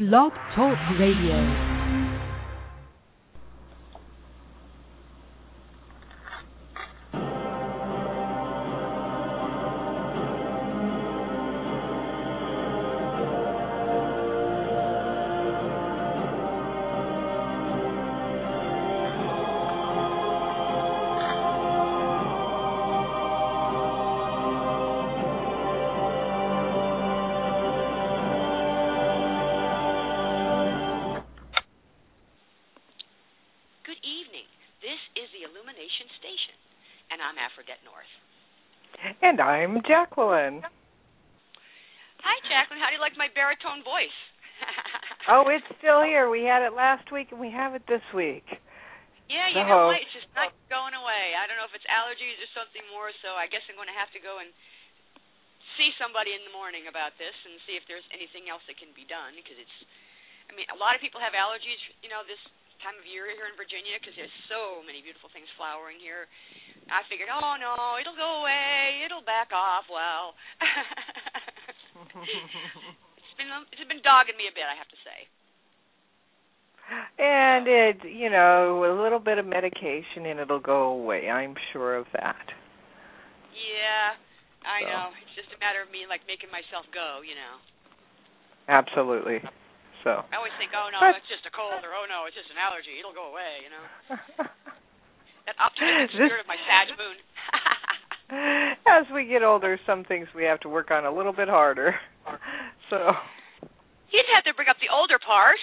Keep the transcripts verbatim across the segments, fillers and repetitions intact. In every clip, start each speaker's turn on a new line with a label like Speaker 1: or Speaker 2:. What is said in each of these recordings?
Speaker 1: Blog Talk Radio.
Speaker 2: And I'm Jacqueline.
Speaker 3: Hi, Jacqueline. How do you like my baritone voice?
Speaker 2: Oh, it's still here. We had it last week, and we have it this week.
Speaker 3: Yeah, you
Speaker 2: so,
Speaker 3: know what? It's just not going away. I don't know if it's allergies or something more, so I guess I'm going to have to go and see somebody in the morning about this and see if there's anything else that can be done, because it's, I mean, a lot of people have allergies, you know, this time of year here in Virginia, because there's so many beautiful things flowering here. I figured, oh, no, it'll go away. It'll back off. Well, it's been it's been dogging me a bit, I have to say.
Speaker 2: And it, you know, a little bit of medication and it'll go away. I'm sure of that.
Speaker 3: Yeah, I
Speaker 2: so.
Speaker 3: know. It's just a matter of me, like, making myself go, you know.
Speaker 2: Absolutely. So.
Speaker 3: I always think, oh, no, but, it's just a cold, or, oh, no, it's just an allergy. It'll go away, you know. That optimistic spirit of my Sag moon.
Speaker 2: As we get older, some things we have to work on a little bit harder. So.
Speaker 3: You'd have to bring up the older part.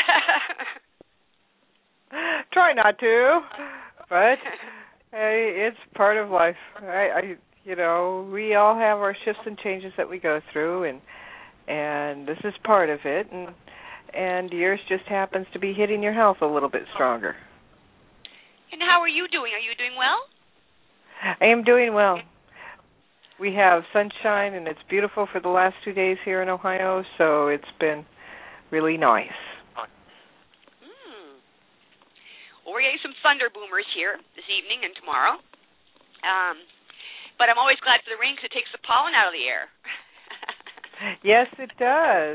Speaker 2: Try not to, but hey, it's part of life. I, I, you know, we all have our shifts and changes that we go through, and and this is part of it, and and yours just happens to be hitting your health a little bit stronger.
Speaker 3: And how are you doing? Are you doing well?
Speaker 2: I am doing well. We have sunshine, and it's beautiful for the last two days here in Ohio, so it's been really nice.
Speaker 3: Mm. Well, we're getting some thunder boomers here this evening and tomorrow. Um, but I'm always glad for the rain because it takes the pollen out of the air.
Speaker 2: Yes, it does.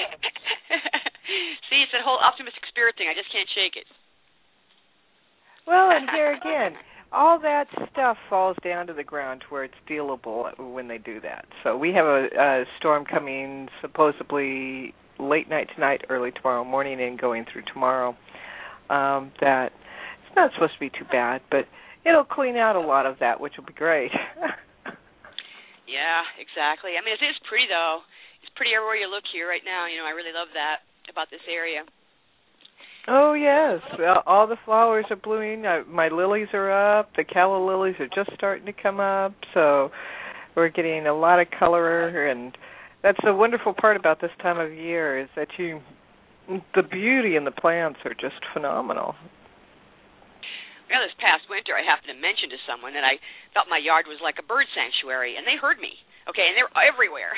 Speaker 3: See, it's that whole optimistic spirit thing. I just can't shake it.
Speaker 2: Well, and here again, all that stuff falls down to the ground where it's dealable when they do that. So we have a, a storm coming supposedly late night tonight, early tomorrow morning, and going through tomorrow. Um, that it's not supposed to be too bad, but it'll clean out a lot of that, which will be great.
Speaker 3: Yeah, exactly. I mean, it is pretty, though. It's pretty everywhere you look here right now. You know, I really love that about this area.
Speaker 2: Oh, yes. Well, all the flowers are blooming. Uh, my lilies are up. The calla lilies are just starting to come up. So we're getting a lot of color. And that's the wonderful part about this time of year is that you, the beauty in the plants are just phenomenal.
Speaker 3: Well, this past winter, I happened to mention to someone that I thought my yard was like a bird sanctuary, and they heard me. Okay, and they're everywhere.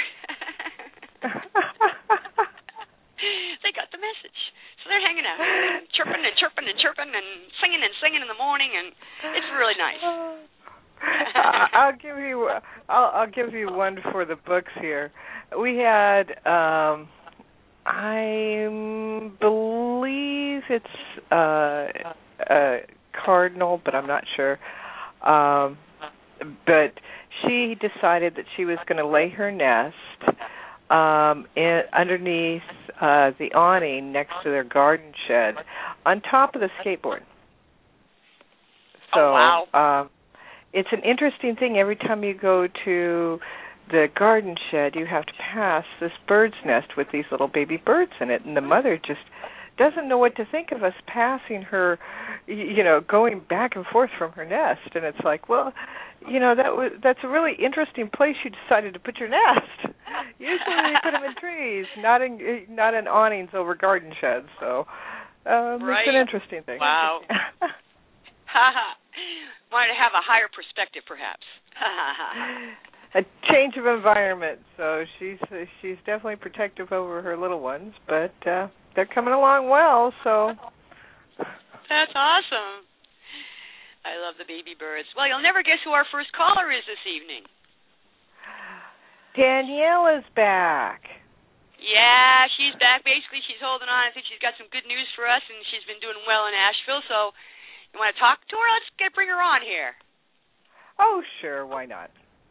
Speaker 3: They got the message. So they're hanging out, and chirping and chirping and chirping and singing and singing in the morning, and it's really nice.
Speaker 2: I'll give you I'll, I'll give you one for the books here. We had um, I believe it's uh, a cardinal, but I'm not sure. Um, but she decided that she was going to lay her nest um, in, underneath uh, the awning next to their garden shed, on top of the skateboard. So,
Speaker 3: oh, wow.
Speaker 2: um, it's an interesting thing. Every time you go to the garden shed, you have to pass this bird's nest with these little baby birds in it, and the mother just doesn't know what to think of us passing her, you know, going back and forth from her nest. And it's like, well, you know, that was that's a really interesting place you decided to put your nest. Usually they put them in trees, not in not in awnings over garden sheds. So um,
Speaker 3: right.
Speaker 2: It's an interesting thing.
Speaker 3: Wow. Wanted to have a higher perspective, perhaps.
Speaker 2: A change of environment. So she's she's definitely protective over her little ones, but uh, they're coming along well. So
Speaker 3: that's awesome. I love the baby birds. Well, you'll never guess who our first caller is this evening.
Speaker 2: Danielle is back.
Speaker 3: Yeah, she's back. Basically, she's holding on. I think she's got some good news for us, and she's been doing well in Asheville. So, you want to talk to her? Let's get bring her on here.
Speaker 2: Oh, sure. Why not?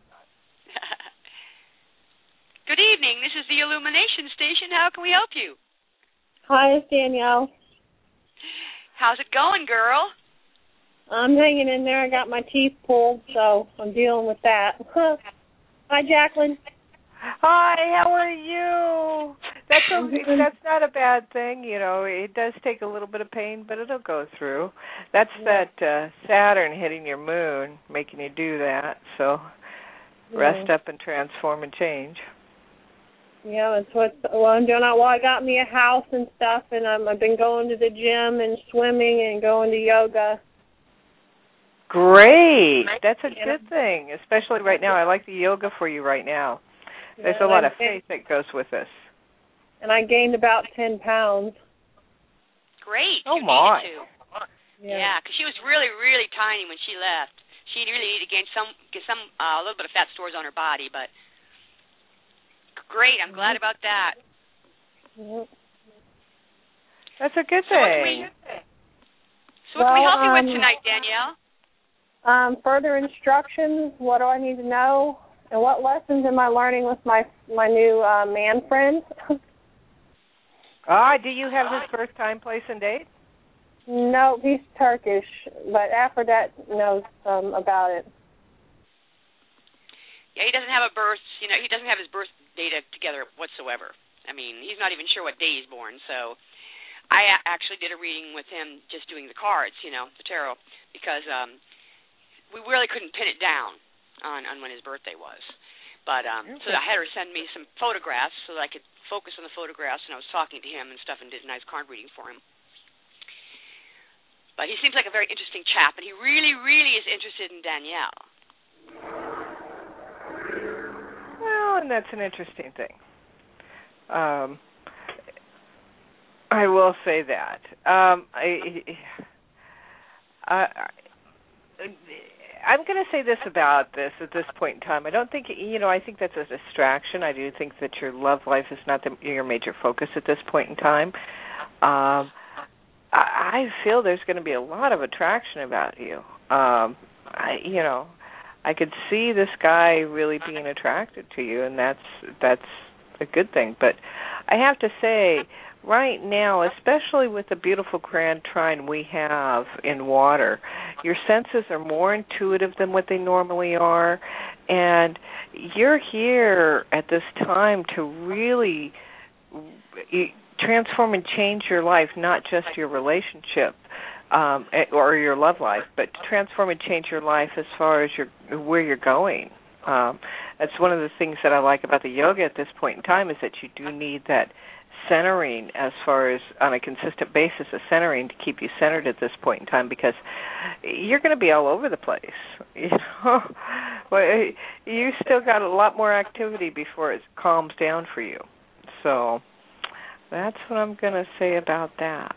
Speaker 3: Good evening. This is the Illumination Station. How can we help you?
Speaker 4: Hi, it's Danielle.
Speaker 3: How's it going, girl?
Speaker 4: I'm hanging in there. I got my teeth pulled, so I'm dealing with that. Hi, Jacqueline.
Speaker 2: Hi, how are you? That's okay. That's not a bad thing, you know. It does take a little bit of pain, but it'll go through. That's yeah. that uh, Saturn hitting your moon, making you do that. So yeah. Rest up and transform and change.
Speaker 4: Yeah, that's what well, I'm doing. Well, I got me a house and stuff, and um, I've been going to the gym and swimming and going to yoga.
Speaker 2: Great. That's a good thing, especially right now. I like the yoga for you right now. There's yeah, a lot of faith that goes with this.
Speaker 4: And I gained about ten pounds.
Speaker 3: Great.
Speaker 2: Oh,
Speaker 3: you
Speaker 2: my.
Speaker 3: Needed to. Yeah, because yeah, she was really, really tiny when she left. She really needed to gain some, get some, uh, a little bit of fat stores on her body, but great. I'm mm-hmm. glad about that.
Speaker 4: Mm-hmm.
Speaker 2: That's a good
Speaker 3: so
Speaker 2: thing.
Speaker 3: What we, so what
Speaker 4: well,
Speaker 3: can we help you
Speaker 4: um,
Speaker 3: with tonight, Danielle?
Speaker 4: Um, further instructions, what do I need to know? And what lessons am I learning with my my new uh, man friend?
Speaker 2: Ah, do you have his birth time, place, and date?
Speaker 4: No, he's Turkish, but Aphrodite knows um, about it.
Speaker 3: Yeah, he doesn't have a birth, you know, he doesn't have his birth data together whatsoever. I mean, he's not even sure what day he's born, so I a- actually did a reading with him just doing the cards, you know, the tarot, because um, we really couldn't pin it down on, on when his birthday was. But um, okay. So I had her send me some photographs so that I could focus on the photographs, and I was talking to him and stuff and did a nice card reading for him. But he seems like a very interesting chap, and he really, really is interested in Danielle.
Speaker 2: Well, and that's an interesting thing. Um, I will say that. Um, I, I, I I'm going to say this about this at this point in time. I don't think, you know, I think that's a distraction. I do think that your love life is not the, your major focus at this point in time. Um, I, I feel there's going to be a lot of attraction about you. Um, I, you know, I could see this guy really being attracted to you, and that's that's a good thing. But I have to say, right now, especially with the beautiful grand trine we have in water, your senses are more intuitive than what they normally are, and you're here at this time to really transform and change your life, not just your relationship um, or your love life, but to transform and change your life as far as your where you're going. Um, that's one of the things that I like about the yoga at this point in time is that you do need that centering as far as on a consistent basis of centering to keep you centered at this point in time, because you're going to be all over the place. You know, well, you still got a lot more activity before it calms down for you. So that's what I'm going to say about that.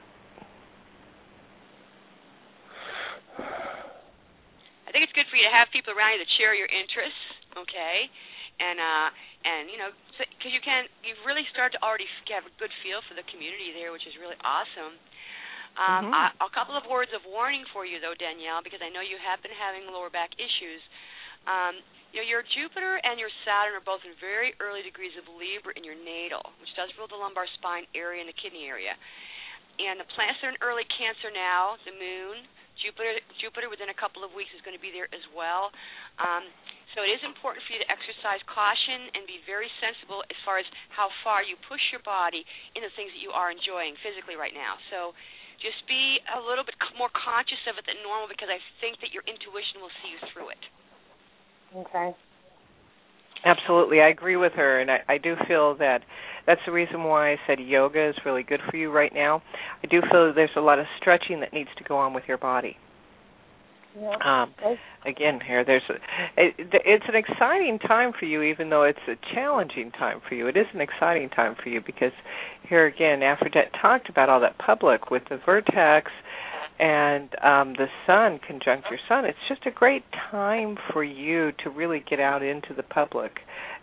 Speaker 3: I think it's good for you to have people around you that share your interests, okay? And uh, and you know, because you can, you really start to already have a good feel for the community there, which is really awesome. Um,
Speaker 2: mm-hmm.
Speaker 3: a, a couple of words of warning for you, though, Danielle, because I know you have been having lower back issues. Um, you know, your Jupiter and your Saturn are both in very early degrees of Libra in your natal, which does rule the lumbar spine area and the kidney area. And the planets are in early Cancer now. The Moon, Jupiter, Jupiter within a couple of weeks is going to be there as well. Um, So it is important for you to exercise caution and be very sensible as far as how far you push your body into things that you are enjoying physically right now. So just be a little bit more conscious of it than normal, because I think that your intuition will see you through it.
Speaker 4: Okay.
Speaker 2: Absolutely. I agree with her, and I, I do feel that that's the reason why I said yoga is really good for you right now. I do feel that there's a lot of stretching that needs to go on with your body.
Speaker 4: Yeah.
Speaker 2: Um, again, here there's a, it, it's an exciting time for you, even though it's a challenging time for you. It is an exciting time for you because here again, Aphrodite talked about all that public with the vertex and um, the sun conjunct your sun. It's just a great time for you to really get out into the public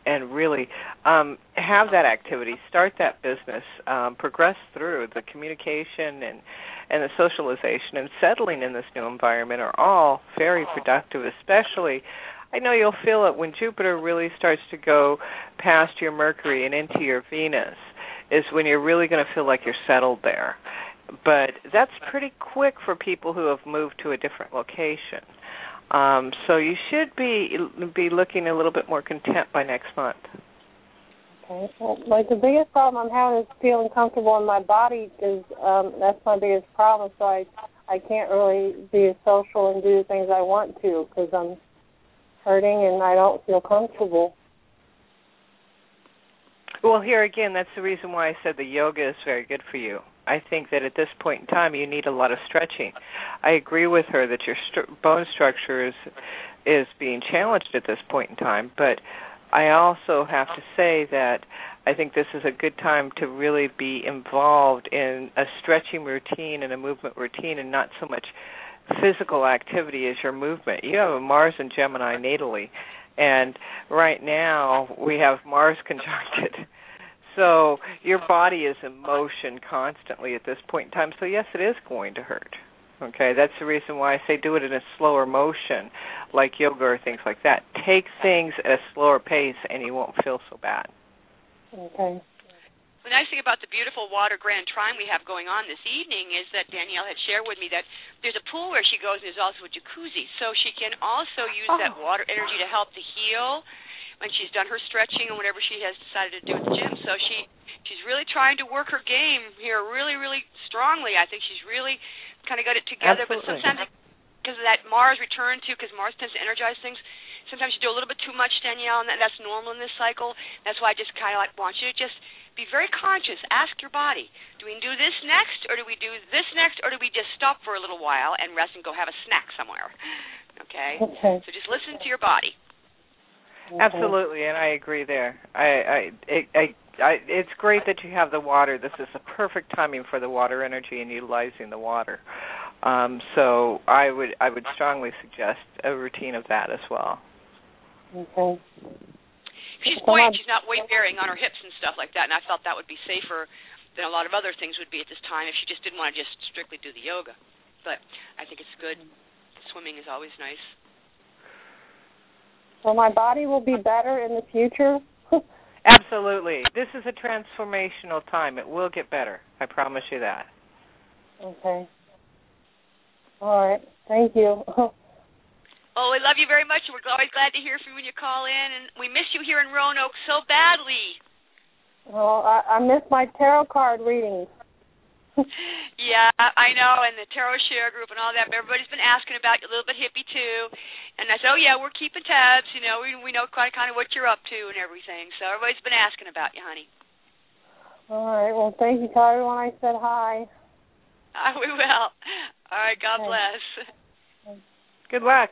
Speaker 2: and really um, have that activity, start that business, um, progress through the communication and and the socialization and settling in this new environment are all very productive, especially I know you'll feel it when Jupiter really starts to go past your Mercury and into your Venus is when you're really going to feel like you're settled there. But that's pretty quick for people who have moved to a different location. Um, so you should be be looking a little bit more content by next month.
Speaker 4: Okay. Well, like the biggest problem I'm having is feeling comfortable in my body because um, that's my biggest problem. So I I can't really be social and do the things I want to because I'm hurting and I don't feel comfortable.
Speaker 2: Well, here again, that's the reason why I said the yoga is very good for you. I think that at this point in time you need a lot of stretching. I agree with her that your st- bone structure is is being challenged at this point in time, but I also have to say that I think this is a good time to really be involved in a stretching routine and a movement routine and not so much physical activity as your movement. You have a Mars in Gemini natally, and right now we have Mars conjuncted. So your body is in motion constantly at this point in time. So, yes, it is going to hurt. Okay, that's the reason why I say do it in a slower motion, like yoga or things like that. Take things at a slower pace, and you won't feel so bad.
Speaker 4: Okay.
Speaker 3: The nice thing about the beautiful water grand trine we have going on this evening is that Danielle had shared with me that there's a pool where she goes and there's also a jacuzzi. So she can also use oh. that water energy to help to heal when she's done her stretching and whatever she has decided to do at the gym. So she she's really trying to work her game here really, really strongly. I think she's really kind of got it together.
Speaker 2: Absolutely.
Speaker 3: But sometimes because of that Mars return too, because Mars tends to energize things, sometimes you do a little bit too much, Danielle, and that, that's normal in this cycle. That's why I just kind of like want you to just be very conscious. Ask your body, do we do this next, or do we do this next, or do we just stop for a little while and rest and go have a snack somewhere? Okay?
Speaker 4: Okay.
Speaker 3: So just listen to your body.
Speaker 4: Okay.
Speaker 2: Absolutely, and I agree there. I, I, it, I, I, it's great that you have the water. This is a perfect timing for the water energy and utilizing the water. Um, so I would, I would strongly suggest a routine of that as well.
Speaker 4: Okay.
Speaker 3: She's buoyant. She's not weight bearing on her hips and stuff like that, and I felt that would be safer than a lot of other things would be at this time if she just didn't want to just strictly do the yoga. But I think it's good. Swimming is always nice.
Speaker 4: So my body will be better in the future?
Speaker 2: Absolutely. This is a transformational time. It will get better. I promise you that.
Speaker 4: Okay. All right. Thank you.
Speaker 3: Well, we love you very much. We're always glad to hear from you when you call in, and we miss you here in Roanoke so badly.
Speaker 4: Well, I, I miss my tarot card readings.
Speaker 3: Yeah, I know, and the Tarot Share group and all that. But everybody's been asking about you, a little bit hippie too. And I said, oh yeah, we're keeping tabs. You know, we we know quite kind of what you're up to and everything. So everybody's been asking about you, honey.
Speaker 4: All right. Well, thank you. Tell everyone I said hi.
Speaker 3: Uh, we will. All right. God okay. bless.
Speaker 2: Good luck.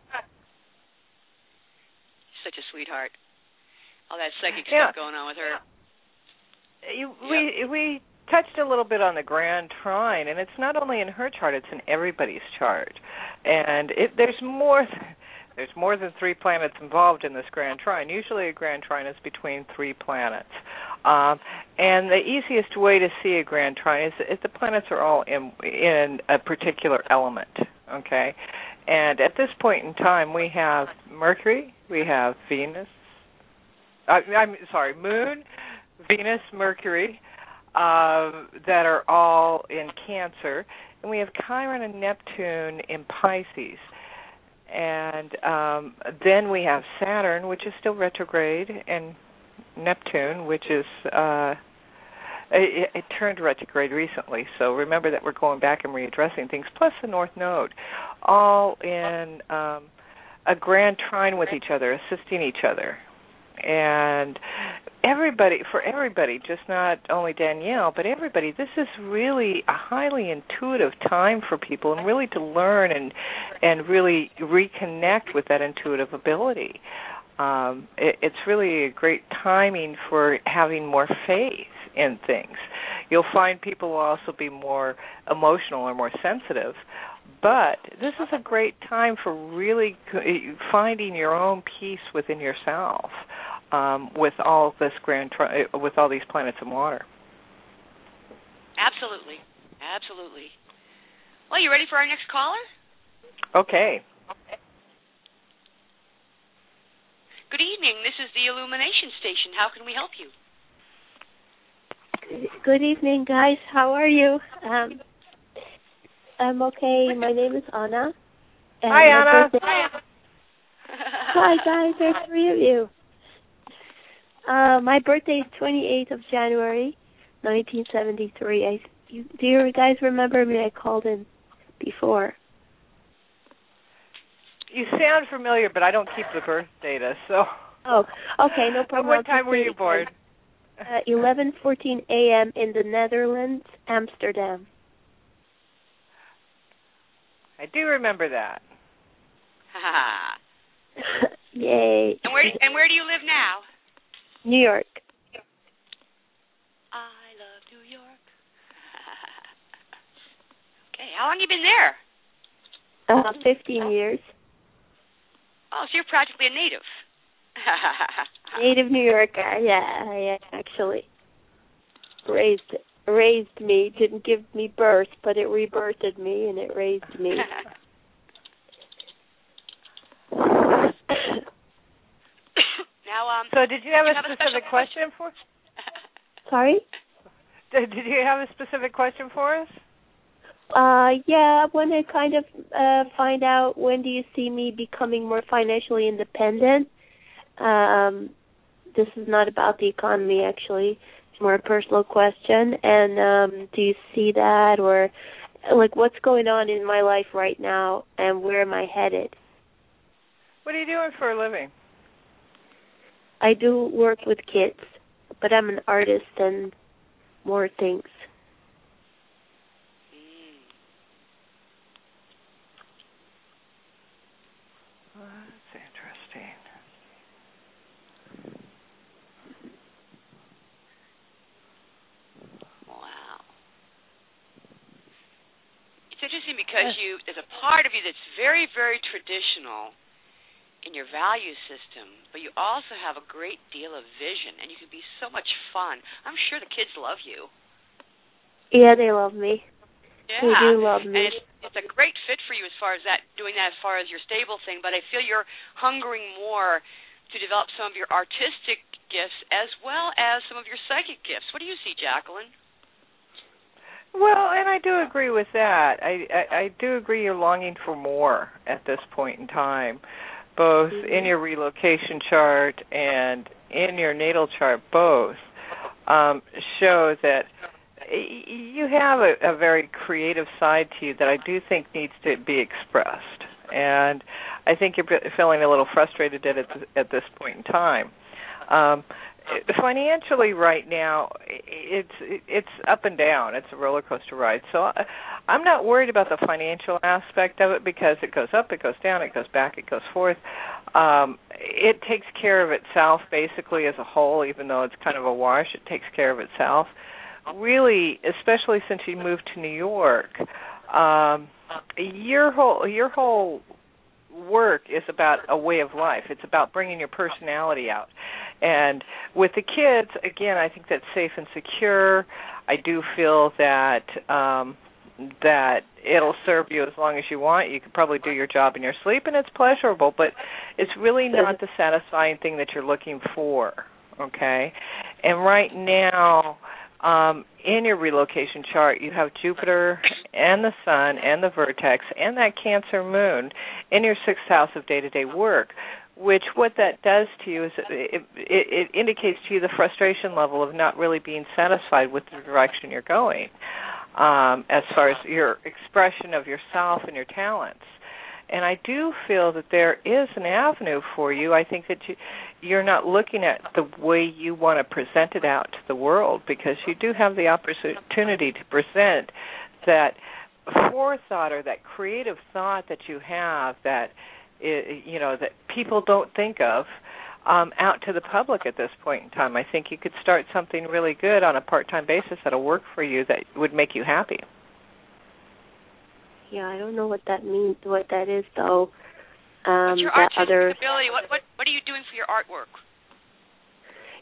Speaker 3: Such a sweetheart. All that psychic
Speaker 2: yeah.
Speaker 3: stuff going on with her.
Speaker 2: You,
Speaker 3: yep.
Speaker 2: We we touched a little bit on the Grand Trine, and it's not only in her chart; it's in everybody's chart. And it, there's more. There's more than three planets involved in this Grand Trine. Usually, a Grand Trine is between three planets. Um, and the easiest way to see a Grand Trine is if the planets are all in in a particular element. Okay. And at this point in time, we have Mercury, we have Venus, uh, I'm sorry, Moon, Venus, Mercury, uh, that are all in Cancer, and we have Chiron and Neptune in Pisces. And um, then we have Saturn, which is still retrograde, and Neptune, which is... Uh, It, it turned retrograde recently, so remember that we're going back and readdressing things, plus the North Node, all in um, a grand trine with each other, assisting each other. And everybody, for everybody, just not only Danielle, but everybody, this is really a highly intuitive time for people and really to learn and, and really reconnect with that intuitive ability. Um, it, it's really a great timing for having more faith in things. You'll find people will also be more emotional or more sensitive, but this is a great time for really finding your own peace within yourself. um, with all this grand, tri- with all these planets in water.
Speaker 3: Absolutely, absolutely. Well, you ready for our next caller?
Speaker 2: Okay.
Speaker 3: Good evening. This is the Illumination Station. How can we help you?
Speaker 5: Good evening, guys. How are you? Um, I'm okay. My name is Anna. And
Speaker 2: Hi, Anna.
Speaker 5: Birthday... Hi, guys. There's three of you. Uh, my birthday is twenty-eighth of January, nineteen seventy-three. I, you, do you guys remember me? I called in before.
Speaker 2: You sound familiar, but I don't keep the birth data, so.
Speaker 5: Oh, okay, no problem.
Speaker 2: What time were you born?
Speaker 5: Uh, eleven fourteen a.m. in the Netherlands, Amsterdam.
Speaker 2: I do remember that.
Speaker 5: Yay.
Speaker 3: And where and where do you live now?
Speaker 5: New York.
Speaker 3: I love New York. Okay, how long have you been there?
Speaker 5: Uh, fifteen years.
Speaker 3: Oh, so you're practically a native.
Speaker 5: Native New Yorker, yeah, yeah, actually. Raised raised me, didn't give me birth, but it rebirthed me and it raised me.
Speaker 3: Now, um,
Speaker 2: so did you have
Speaker 3: you
Speaker 2: a
Speaker 3: have
Speaker 2: specific
Speaker 3: a
Speaker 2: question for us?
Speaker 5: Sorry?
Speaker 2: Did, did you have a specific question for us?
Speaker 5: Uh, yeah, I want to kind of uh, find out, when do you see me becoming more financially independent? Um, this is not about the economy, actually. It's more a personal question. And um, do you see that, or like what's going on in my life right now, and where am I headed?
Speaker 2: What are you doing for a living?
Speaker 5: I do work with kids, but I'm an artist and more things.
Speaker 2: Oh, that's interesting.
Speaker 3: Wow. It's interesting because you, there's a part of you that's very, very traditional in your value system, but you also have a great deal of vision, and you can be so much fun. I'm sure the kids love you.
Speaker 5: Yeah, they love me.
Speaker 3: Yeah.
Speaker 5: They do love me.
Speaker 3: And it's, it's a great fit for you as far as that, doing that as far as your stable thing, but I feel you're hungering more to develop some of your artistic gifts as well as some of your psychic gifts. What do you see, Jacqueline?
Speaker 2: Well, and I do agree with that. I, I, I do agree you're longing for more at this point in time, both mm-hmm. in your relocation chart and in your natal chart. Both um, show that you have a, a very creative side to you that I do think needs to be expressed. And I think you're feeling a little frustrated at it at this point in time. Um, financially, right now, it's it's up and down. It's a roller coaster ride. So I, I'm not worried about the financial aspect of it because it goes up, it goes down, it goes back, it goes forth. Um, it takes care of itself basically as a whole, even though it's kind of a wash. It takes care of itself. Really, especially since you moved to New York, um, your whole your whole work is about a way of life. It's about bringing your personality out. And with the kids, again, I think that's safe and secure. I do feel that um, that it'll serve you as long as you want. You could probably do your job in your sleep, and it's pleasurable, but it's really not the satisfying thing that you're looking for, okay? And right now, Um, in your relocation chart, you have Jupiter and the Sun and the vertex and that Cancer moon in your sixth house of day-to-day work, which what that does to you is it, it, it indicates to you the frustration level of not really being satisfied with the direction you're going um, as far as your expression of yourself and your talents. And I do feel that there is an avenue for you. I think that you, you're not looking at the way you want to present it out to the world, because you do have the opportunity to present that forethought or that creative thought that you have that, you know, that people don't think of um, out to the public at this point in time. I think you could start something really good on a part-time basis that'll work for you that would make you happy.
Speaker 5: Yeah, I don't know what that means, what that is, though. Um,
Speaker 3: What's your
Speaker 5: that
Speaker 3: artistic
Speaker 5: other...
Speaker 3: ability? What, what what are you doing for your artwork?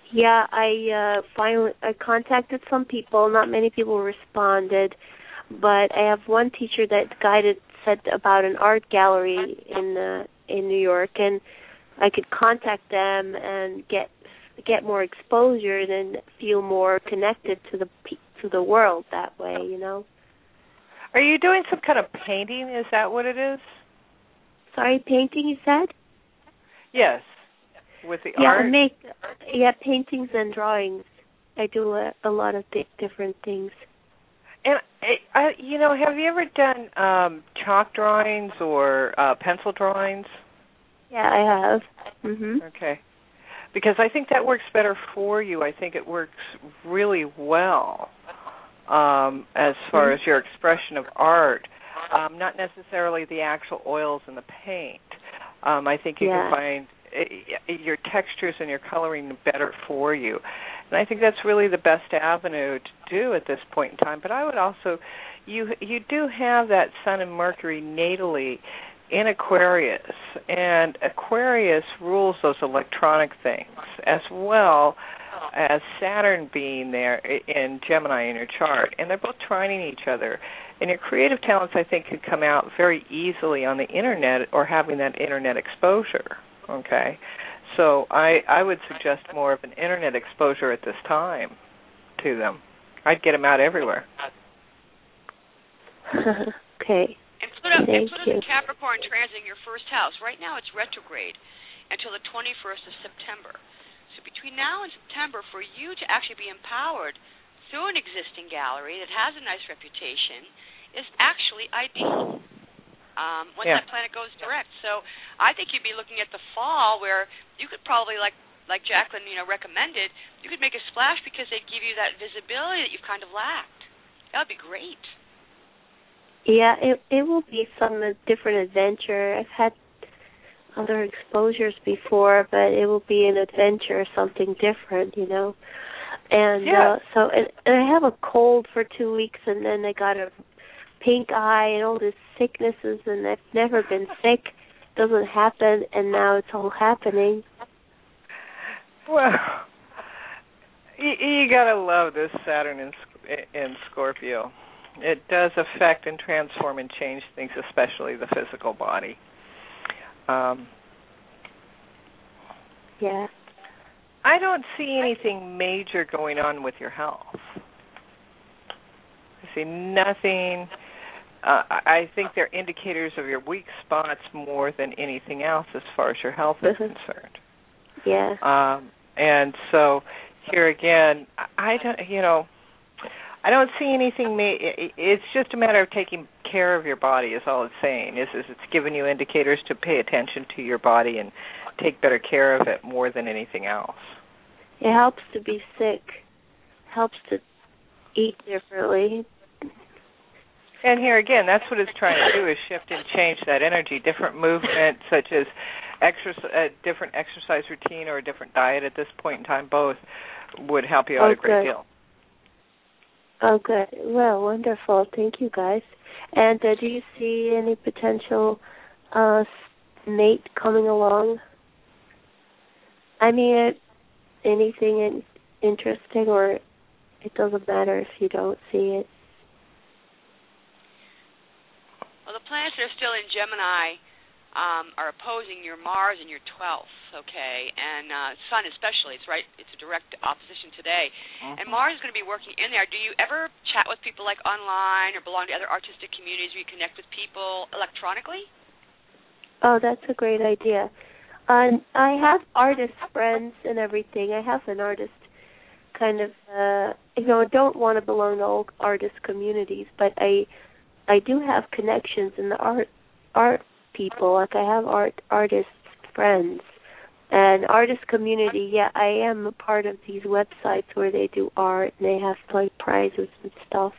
Speaker 5: Yeah, I uh, finally I contacted some people. Not many people responded, but I have one teacher that guided said about an art gallery in uh, in New York, and I could contact them and get get more exposure and feel more connected to the to the world that way. You know.
Speaker 2: Are you doing some kind of painting? Is that what it is?
Speaker 5: Sorry, painting, you said?
Speaker 2: Yes. With the
Speaker 5: yeah,
Speaker 2: art?
Speaker 5: I make yeah paintings and drawings. I do a, a lot of di- different things.
Speaker 2: And I, I, you know, have you ever done um, chalk drawings or uh, pencil drawings?
Speaker 5: Yeah, I have. Mhm.
Speaker 2: Okay. Because I think that works better for you. I think it works really well um, as far mm-hmm. as your expression of art. Um, not necessarily the actual oils and the paint. Um, I think you
Speaker 5: yeah.
Speaker 2: can find it, your textures and your coloring better for you. And I think that's really the best avenue to do at this point in time. But I would also, you you do have that Sun and Mercury natally in Aquarius, and Aquarius rules those electronic things as well as Saturn being there in Gemini in your chart. And they're both trining each other. And your creative talents, I think, could come out very easily on the Internet or having that Internet exposure. Okay, so I I would suggest more of an Internet exposure at this time to them. I'd get them out everywhere.
Speaker 5: Okay.
Speaker 3: And put up
Speaker 5: Thank
Speaker 3: and put up
Speaker 5: you.
Speaker 3: the Capricorn transit in your first house. Right now it's retrograde until the twenty-first of September. So between now and September, for you to actually be empowered through an existing gallery that has a nice reputation is actually ideal. Um, once
Speaker 2: yeah.
Speaker 3: that planet goes direct. So I think you'd be looking at the fall where you could probably, like like Jacqueline, you know, recommended, you could make a splash because they give you that visibility that you've kind of lacked. That would be great.
Speaker 5: Yeah, it it will be some different adventure. I've had other exposures before, but it will be an adventure, something different, you know. And
Speaker 2: yeah.
Speaker 5: uh, so, and, and I have a cold for two weeks, and then I got a pink eye and all these sicknesses, and I've never been sick. Doesn't happen, and now it's all happening.
Speaker 2: Well, you, you gotta love this Saturn in in Scorpio. It does affect and transform and change things, especially the physical body. Um,
Speaker 5: yeah.
Speaker 2: I don't see anything major going on with your health. I see nothing. Uh, I think they're indicators of your weak spots more than anything else as far as your health is concerned.
Speaker 5: Yeah.
Speaker 2: Um, and so here again, I don't, you know, I don't see anything. Ma- it's just a matter of taking care of your body. Is all it's saying. Is, is it's giving you indicators to pay attention to your body and take better care of it more than anything else.
Speaker 5: It helps to be sick. Helps to eat differently.
Speaker 2: And here again, that's what it's trying to do, is shift and change that energy. Different movement, such as exercise, a different exercise routine or a different diet at this point in time, both would help you out
Speaker 5: oh,
Speaker 2: a great
Speaker 5: good.
Speaker 2: deal.
Speaker 5: Oh, good. Well, wonderful. Thank you, guys. And uh, do you see any potential uh, mate coming along? I mean, anything in, interesting, or it doesn't matter if you don't see it?
Speaker 3: Well, the planets that are still in Gemini um, are opposing your Mars and your twelfth, okay, and uh, Sun especially. It's right. It's a direct opposition today. Mm-hmm. And Mars is going to be working in there. Do you ever chat with people like online or belong to other artistic communities where you connect with people electronically?
Speaker 5: Oh, that's a great idea. Um, I have artist friends and everything. I have an artist kind of, uh, you know, I don't want to belong to all artist communities, but I I do have connections in the art art people. Like I have art artist friends and artist community. Yeah, I am a part of these websites where they do art and they have like prizes and stuff.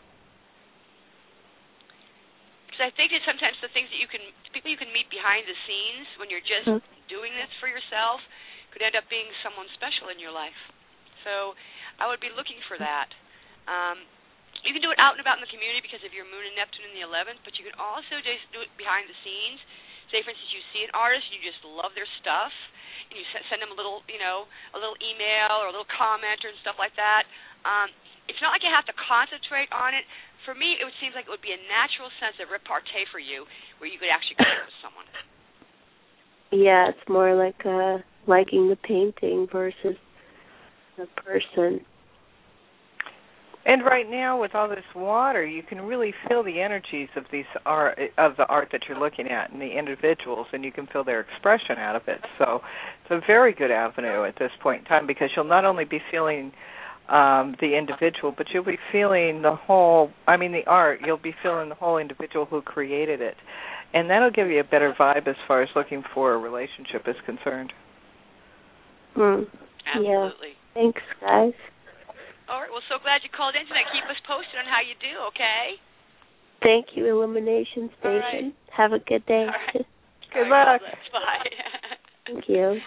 Speaker 3: Because I think that sometimes the things that you can, people you can meet behind the scenes when you're just mm-hmm. doing this for yourself could end up being someone special in your life. So I would be looking for that. Um, You can do it out and about in the community because of your Moon and Neptune in the eleventh, but you can also just do it behind the scenes. Say, for instance, you see an artist, you just love their stuff. and you send them a little, you know, a little email or a little comment or stuff like that. Um, it's not like you have to concentrate on it. For me, it seems like it would be a natural sense of repartee for you where you could actually connect with someone.
Speaker 5: Yeah, it's more like uh, liking the painting versus the person.
Speaker 2: And right now, with all this water, you can really feel the energies of these art, of the art that you're looking at, and the individuals, and you can feel their expression out of it. So, it's a very good avenue at this point in time because you'll not only be feeling um, the individual, but you'll be feeling the whole. I mean, the art. You'll be feeling the whole individual who created it, and that'll give you a better vibe as far as looking for a relationship is concerned.
Speaker 5: Mm.
Speaker 3: Absolutely.
Speaker 5: Yeah. Thanks, guys.
Speaker 3: All right, well, so glad you called in tonight. Keep us posted on how you do, okay?
Speaker 5: Thank you, Illumination Station.
Speaker 3: Right.
Speaker 5: Have a good day.
Speaker 3: Right.
Speaker 2: Good
Speaker 3: right,
Speaker 2: luck.
Speaker 3: Bye.
Speaker 5: Thank you.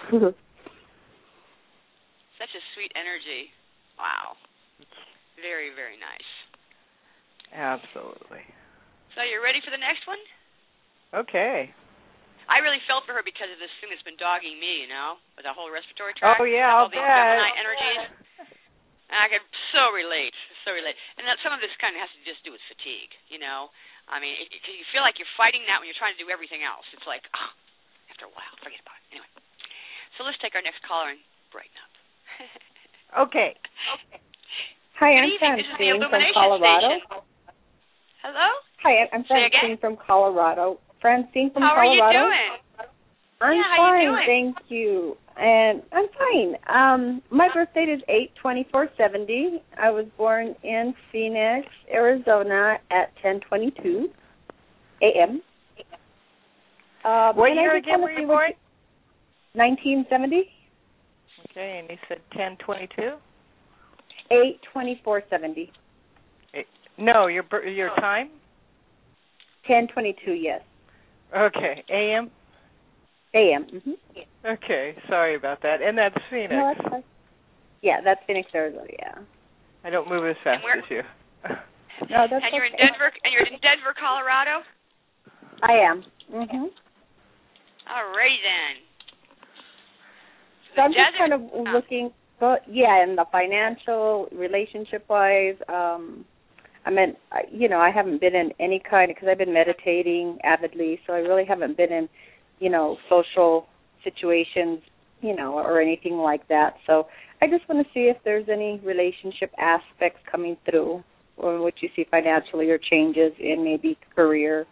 Speaker 3: Such a sweet energy. Wow. Very, very nice.
Speaker 2: Absolutely.
Speaker 3: So you're ready for the next one?
Speaker 2: Okay.
Speaker 3: I really felt for her because of this thing that's been dogging me, you know, with the whole respiratory tract.
Speaker 2: Oh, yeah, I'll
Speaker 3: all these
Speaker 2: bet.
Speaker 3: Gemini energies. I can so relate, so relate. And that some of this kind of has to just do with fatigue, you know. I mean, it, it, you feel like you're fighting that when you're trying to do everything else. It's like, oh, after a while, forget about it. Anyway, so let's take our next caller and brighten up.
Speaker 4: Okay. Okay. Hi,
Speaker 3: Good
Speaker 4: I'm
Speaker 3: evening. This is the
Speaker 4: Francine from
Speaker 3: Illumination
Speaker 4: Colorado.
Speaker 3: Station. Hello?
Speaker 4: Hi, I'm
Speaker 3: Say
Speaker 4: Francine
Speaker 3: again?
Speaker 4: from Colorado. Francine from
Speaker 3: How
Speaker 4: Colorado.
Speaker 3: How are you doing?
Speaker 4: I'm
Speaker 3: yeah, how
Speaker 4: fine,
Speaker 3: you doing?
Speaker 4: thank you. And I'm fine. Um, my birth date is eight twenty-four seventy. I was born in Phoenix, Arizona at ten twenty-two a.m. Um,
Speaker 2: What
Speaker 4: and I
Speaker 2: year
Speaker 4: just
Speaker 2: again
Speaker 4: wanna
Speaker 2: were
Speaker 4: see
Speaker 2: you
Speaker 4: what
Speaker 2: born?
Speaker 4: nineteen seventy.
Speaker 2: Okay, and you said ten twenty-two?
Speaker 4: eight twenty-four seventy.
Speaker 2: No, your your time?
Speaker 4: ten twenty-two, yes.
Speaker 2: Okay, A M?
Speaker 4: A M. Mm-hmm.
Speaker 2: Okay, sorry about that. And that's Phoenix.
Speaker 4: No, that's fine. Yeah, that's Phoenix, Arizona, yeah.
Speaker 2: I don't move as fast as you.
Speaker 4: No, that's
Speaker 3: And you're
Speaker 4: okay.
Speaker 3: in Denver, and you're in Denver, Colorado?
Speaker 4: I am. Mm-hmm.
Speaker 3: All righty then.
Speaker 4: So I'm just
Speaker 3: Desert?
Speaker 4: kind of
Speaker 3: Oh.
Speaker 4: looking, but yeah, in the financial, relationship-wise, um, I mean, I- you know, I haven't been in any kind, because I've been meditating avidly, so I really haven't been in, you know, social situations, you know, or anything like that. So I just want to see if there's any relationship aspects coming through, or what you see financially, or changes in maybe career,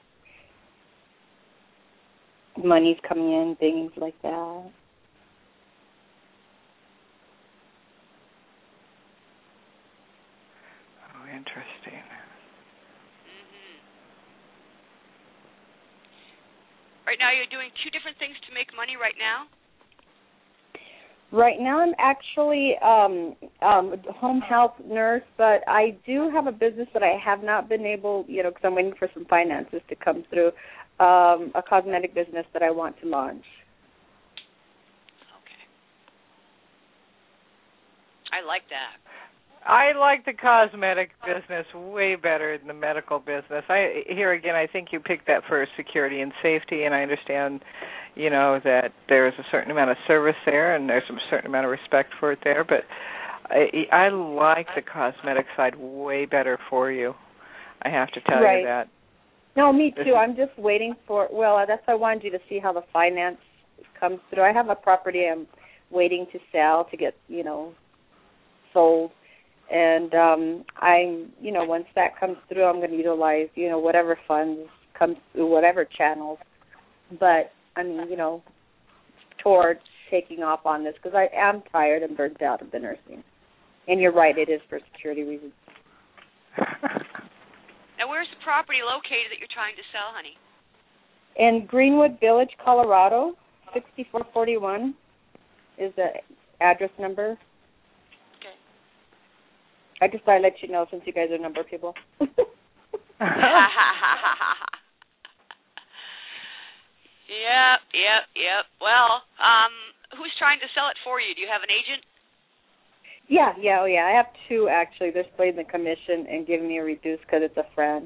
Speaker 4: money's coming in, things like that.
Speaker 2: Oh, interesting.
Speaker 3: Mm-hmm. Right now you're doing two different things to make money right now?
Speaker 4: Right now I'm actually um, um, a home health nurse, but I do have a business that I have not been able, you know, because I'm waiting for some finances to come through, um, a cosmetic business that I want to launch.
Speaker 3: Okay. I like that.
Speaker 2: I like the cosmetic business way better than the medical business. I here again, I think you picked that for security and safety, and I understand, you know, that there's a certain amount of service there, and there's a certain amount of respect for it there. But I, I like the cosmetic side way better for you. I have to tell
Speaker 4: right.
Speaker 2: you that.
Speaker 4: No, me
Speaker 2: This
Speaker 4: too.
Speaker 2: is,
Speaker 4: I'm just waiting for. Well, that's why I wanted you to see how the finance comes through. I have a property I'm waiting to sell to get, you know, sold. And um, I'm, you know, once that comes through, I'm going to utilize, you know, whatever funds comes through, whatever channels. But, I mean, you know, towards taking off on this, because I am tired and burnt out of the nursing. And you're right, it is for security reasons.
Speaker 3: Now, where's the property located that you're trying to sell, honey?
Speaker 4: In Greenwood Village, Colorado, sixty-four forty-one is the address number. I just thought I'd let you know since you guys are number people.
Speaker 3: Yep, yep, yep. Well, um, who's trying to sell it for you? Do you have an agent?
Speaker 4: Yeah, yeah, oh yeah. I have two, actually. They're splitting the commission and giving me a reduce because it's a friend.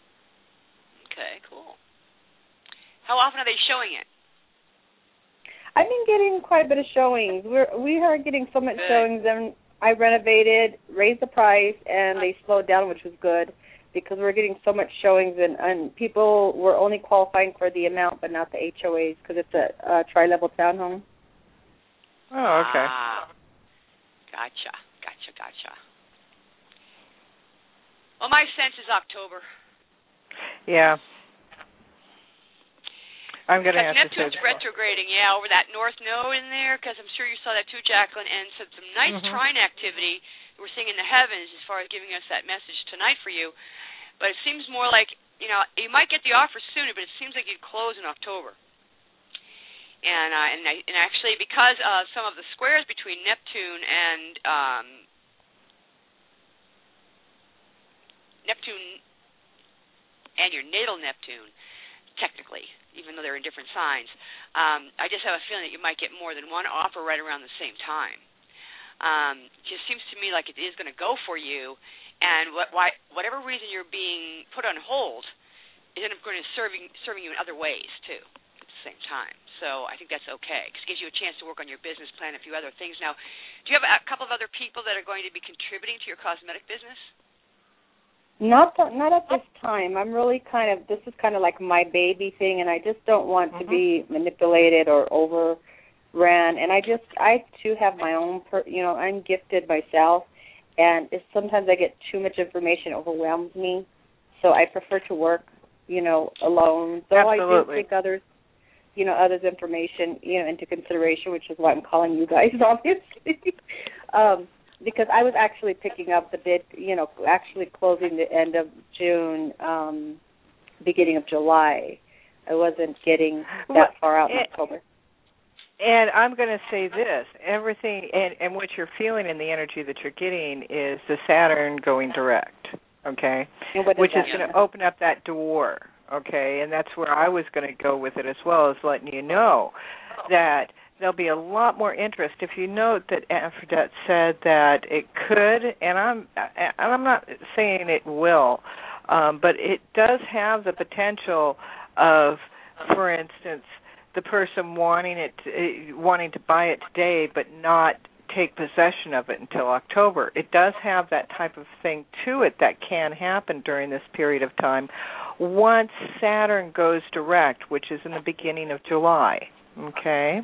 Speaker 3: Okay, cool. How often are they showing it?
Speaker 6: I've been getting quite a bit of showings. We're we are getting so much
Speaker 3: Good.
Speaker 6: showings, and I renovated, raised the price, and they slowed down, which was good because we're getting so much showings, and, and people were only qualifying for the amount, but not the H O As because it's a, a tri-level townhome.
Speaker 2: Oh, okay.
Speaker 3: Ah, gotcha, gotcha, gotcha. Well, my sense is October.
Speaker 2: Yeah. I'm going to have to
Speaker 3: Neptune's
Speaker 2: say
Speaker 3: retrograding, yeah, over that north node in there, because I'm sure you saw that too, Jacqueline, and some, some nice
Speaker 2: mm-hmm.
Speaker 3: trine activity we're seeing in the heavens as far as giving us that message tonight for you. But it seems more like, you know, you might get the offer sooner, but it seems like you'd close in October. And uh, and, I, and actually, because of some of the squares between Neptune and um, Neptune and your natal Neptune, technically, even though they're in different signs, um, I just have a feeling that you might get more than one offer right around the same time. Um, it just seems to me like it is going to go for you, and what, why, whatever reason you're being put on hold is going to serving serving you in other ways too at the same time. So I think that's okay because it gives you a chance to work on your business plan and a few other things. Now, do you have a couple of other people that are going to be contributing to your cosmetic business?
Speaker 6: Not the, not at this time. I'm really kind of, this is kind of like my baby thing, and I just don't want mm-hmm. to be manipulated or overran. And I just, I too have my own, per, you know, I'm gifted myself, and it's, sometimes I get too much information, overwhelms me. So I prefer to work, you know, alone. So
Speaker 2: Absolutely.
Speaker 6: I do take others, you know, others' information, you know, into consideration, which is why I'm calling you guys, obviously. um, Because I was actually picking up the bid, you know, actually closing the end of June, um, beginning of July. I wasn't getting that
Speaker 2: well,
Speaker 6: far out in
Speaker 2: and,
Speaker 6: October.
Speaker 2: And I'm going to say this, everything, and, and what you're feeling in the energy that you're getting is the Saturn going direct, okay, which is going to open up that door, okay, and that's where I was going to go with it as well, as letting you know that there'll be a lot more interest. If you note that Aphrodite said that it could, and I'm and I'm not saying it will, um, but it does have the potential of, for instance, the person wanting it, to, wanting to buy it today, but not take possession of it until October. It does have that type of thing to it that can happen during this period of time once Saturn goes direct, which is in the beginning of July. Okay.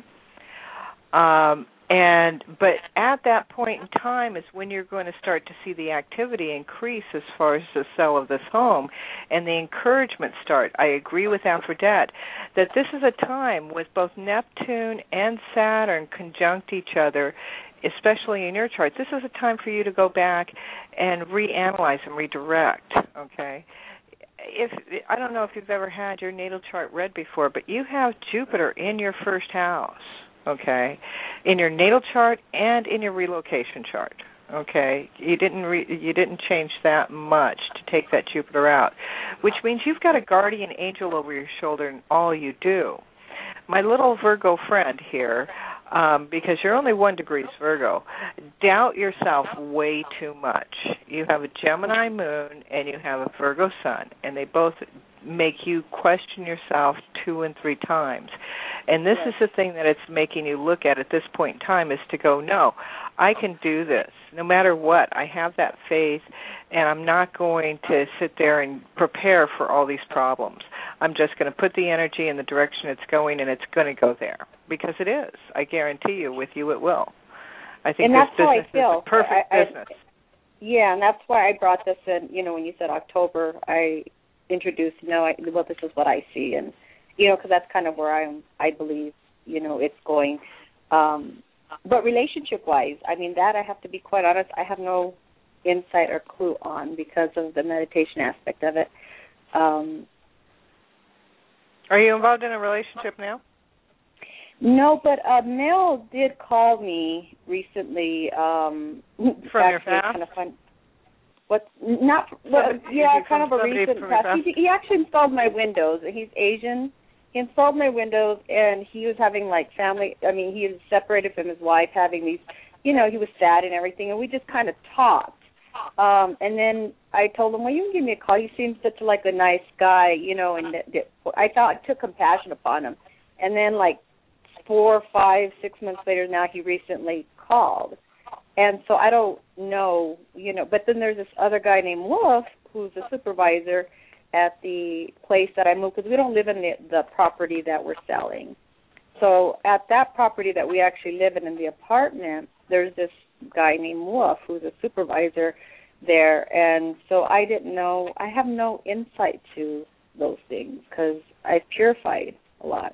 Speaker 2: Um, and but at that point in time is when you're going to start to see the activity increase as far as the sale of this home and the encouragement start. I agree with Aphrodite that this is a time with both Neptune and Saturn conjunct each other, especially in your chart. This is a time for you to go back and reanalyze and redirect, okay? If I don't know if you've ever had your natal chart read before, but you have Jupiter in your first house. Okay, in your natal chart and in your relocation chart. Okay, you didn't re- you didn't change that much to take that Jupiter out, which means you've got a guardian angel over your shoulder in all you do. My little Virgo friend here, um, because you're only one degrees Virgo, doubt yourself way too much. You have a Gemini moon and you have a Virgo sun, and they both make you question yourself two and three times. And this yes. is the thing that it's making you look at at this point in time is to go, no, I can do this. No matter what, I have that faith, and I'm not going to sit there and prepare for all these problems. I'm just going to put the energy in the direction it's going, and it's going to go there. Because it is. I guarantee you, with you it will. I think
Speaker 6: and
Speaker 2: this
Speaker 6: that's
Speaker 2: business
Speaker 6: how I feel.
Speaker 2: is a perfect
Speaker 6: I, I,
Speaker 2: business.
Speaker 6: Yeah, and that's why I brought this in. You know, when you said October, I introduced, you know, I, well, this is what I see, and you know, because that's kind of where I'm, I believe, you know, it's going. Um, but relationship-wise, I mean, that I have to be quite honest, I have no insight or clue on because of the meditation aspect of it. Um,
Speaker 2: Are you involved in a relationship now?
Speaker 6: No, but uh, Mel did call me recently. Um,
Speaker 2: from your past?
Speaker 6: Kind of fun. What? Not well, yeah, kind of a recent past. He, he actually installed my windows. He's Asian. He installed my windows, and he was having like family. I mean, he was separated from his wife, having these. You know, he was sad and everything, and we just kind of talked. Um, and then I told him, well, you can give me a call. He seems such like a nice guy, you know. And th- th- I thought I took compassion upon him. And then like four, five, six months later now he recently called. And so I don't know, you know, but then there's this other guy named Wolf who's a supervisor at the place that I moved, because we don't live in the, the property that we're selling. So at that property that we actually live in, in the apartment, there's this guy named Wolf who's a supervisor there. And so I didn't know, I have no insight to those things because I've purified a lot.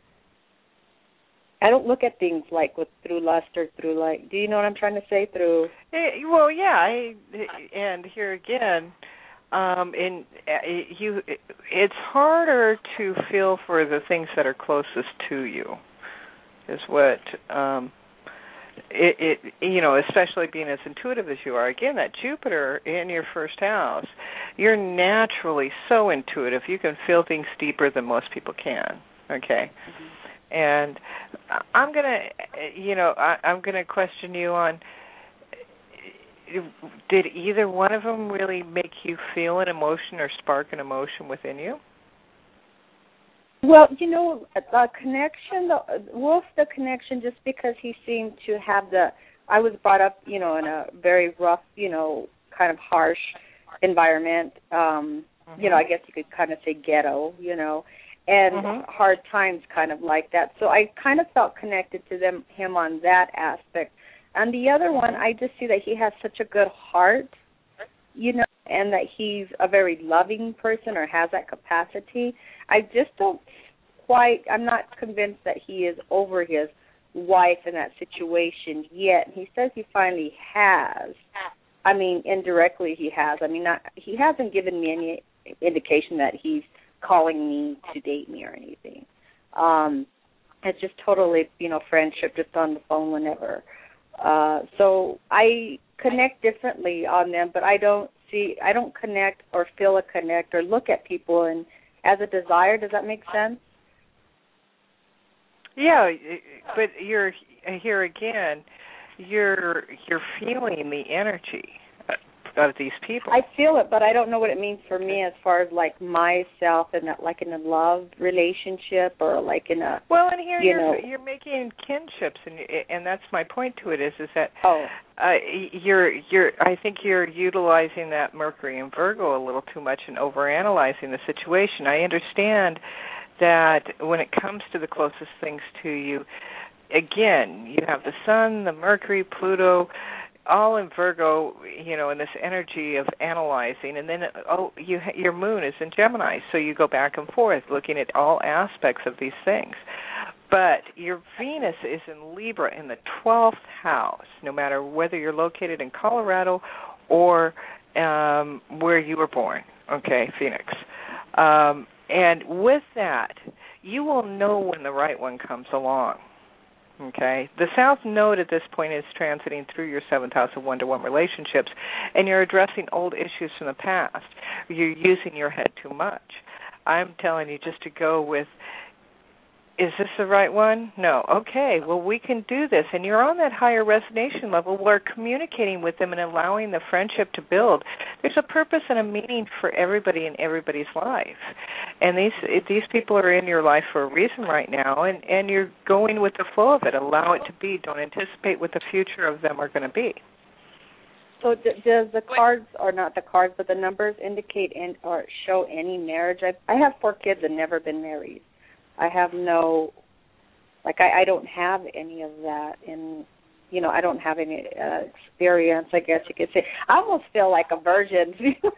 Speaker 6: I don't look at things like with through lust or through like, do you know what I'm trying to say? Through.
Speaker 2: Well, yeah, I, and here again, um, in you, it's harder to feel for the things that are closest to you, is what. Um, it, it, you know, especially being as intuitive as you are. Again, that Jupiter in your first house, you're naturally so intuitive. You can feel things deeper than most people can. Okay. Mm-hmm. And I'm gonna, you know, I, I'm gonna question you on: did either one of them really make you feel an emotion or spark an emotion within you?
Speaker 6: Well, you know, the connection, the Wolf, the connection, just because he seemed to have the. I was brought up, you know, in a very rough, you know, kind of harsh environment. Um, mm-hmm. You know, I guess you could kind of say ghetto, you know. And mm-hmm. hard times kind of like that. So I kind of felt connected to them, him on that aspect. And the other one, I just see that he has such a good heart, you know, and that he's a very loving person or has that capacity. I just don't quite, I'm not convinced that he is over his wife in that situation yet. He says he finally has. I mean, indirectly he has. I mean, not, he hasn't given me any indication that he's calling me to date me or anything. Um, it's just totally, you know, friendship, just on the phone whenever. Uh, so I connect differently on them, but I don't see, I don't connect or feel a connect or look at people and as a desire. Does that make sense?
Speaker 2: Yeah, but you're here again. You're you're feeling the energy of these people.
Speaker 6: I feel it, but I don't know what it means for me as far as like myself and like in a love relationship or like in a.
Speaker 2: Well, and here
Speaker 6: you
Speaker 2: you're
Speaker 6: know,
Speaker 2: you're making kinships, and and that's my point to it is is that
Speaker 6: oh.
Speaker 2: uh, you're you're I think you're utilizing that Mercury and Virgo a little too much and overanalyzing the situation. I understand that when it comes to the closest things to you, again, you have the Sun, the Mercury, Pluto, all in Virgo, you know, in this energy of analyzing, and then oh, you your moon is in Gemini, so you go back and forth looking at all aspects of these things. But your Venus is in Libra in the twelfth house, no matter whether you're located in Colorado or um, where you were born, okay, Phoenix. Um, and with that, you will know when the right one comes along. Okay, the South Node at this point is transiting through your seventh house of one-to-one relationships, and you're addressing old issues from the past. You're using your head too much. I'm telling you just to go with, is this the right one? No. Okay, well, we can do this. And you're on that higher resonation level where communicating with them and allowing the friendship to build, there's a purpose and a meaning for everybody in everybody's life. And these these people are in your life for a reason right now, and, and you're going with the flow of it. Allow it to be. Don't anticipate what the future of them are going to be.
Speaker 6: So d- does the cards, or not the cards, but the numbers indicate in, or show any marriage? I, I have four kids and never been married. I have no, like, I, I don't have any of that, and, you know, I don't have any uh, experience, I guess you could say. I almost feel like a virgin.
Speaker 3: Well,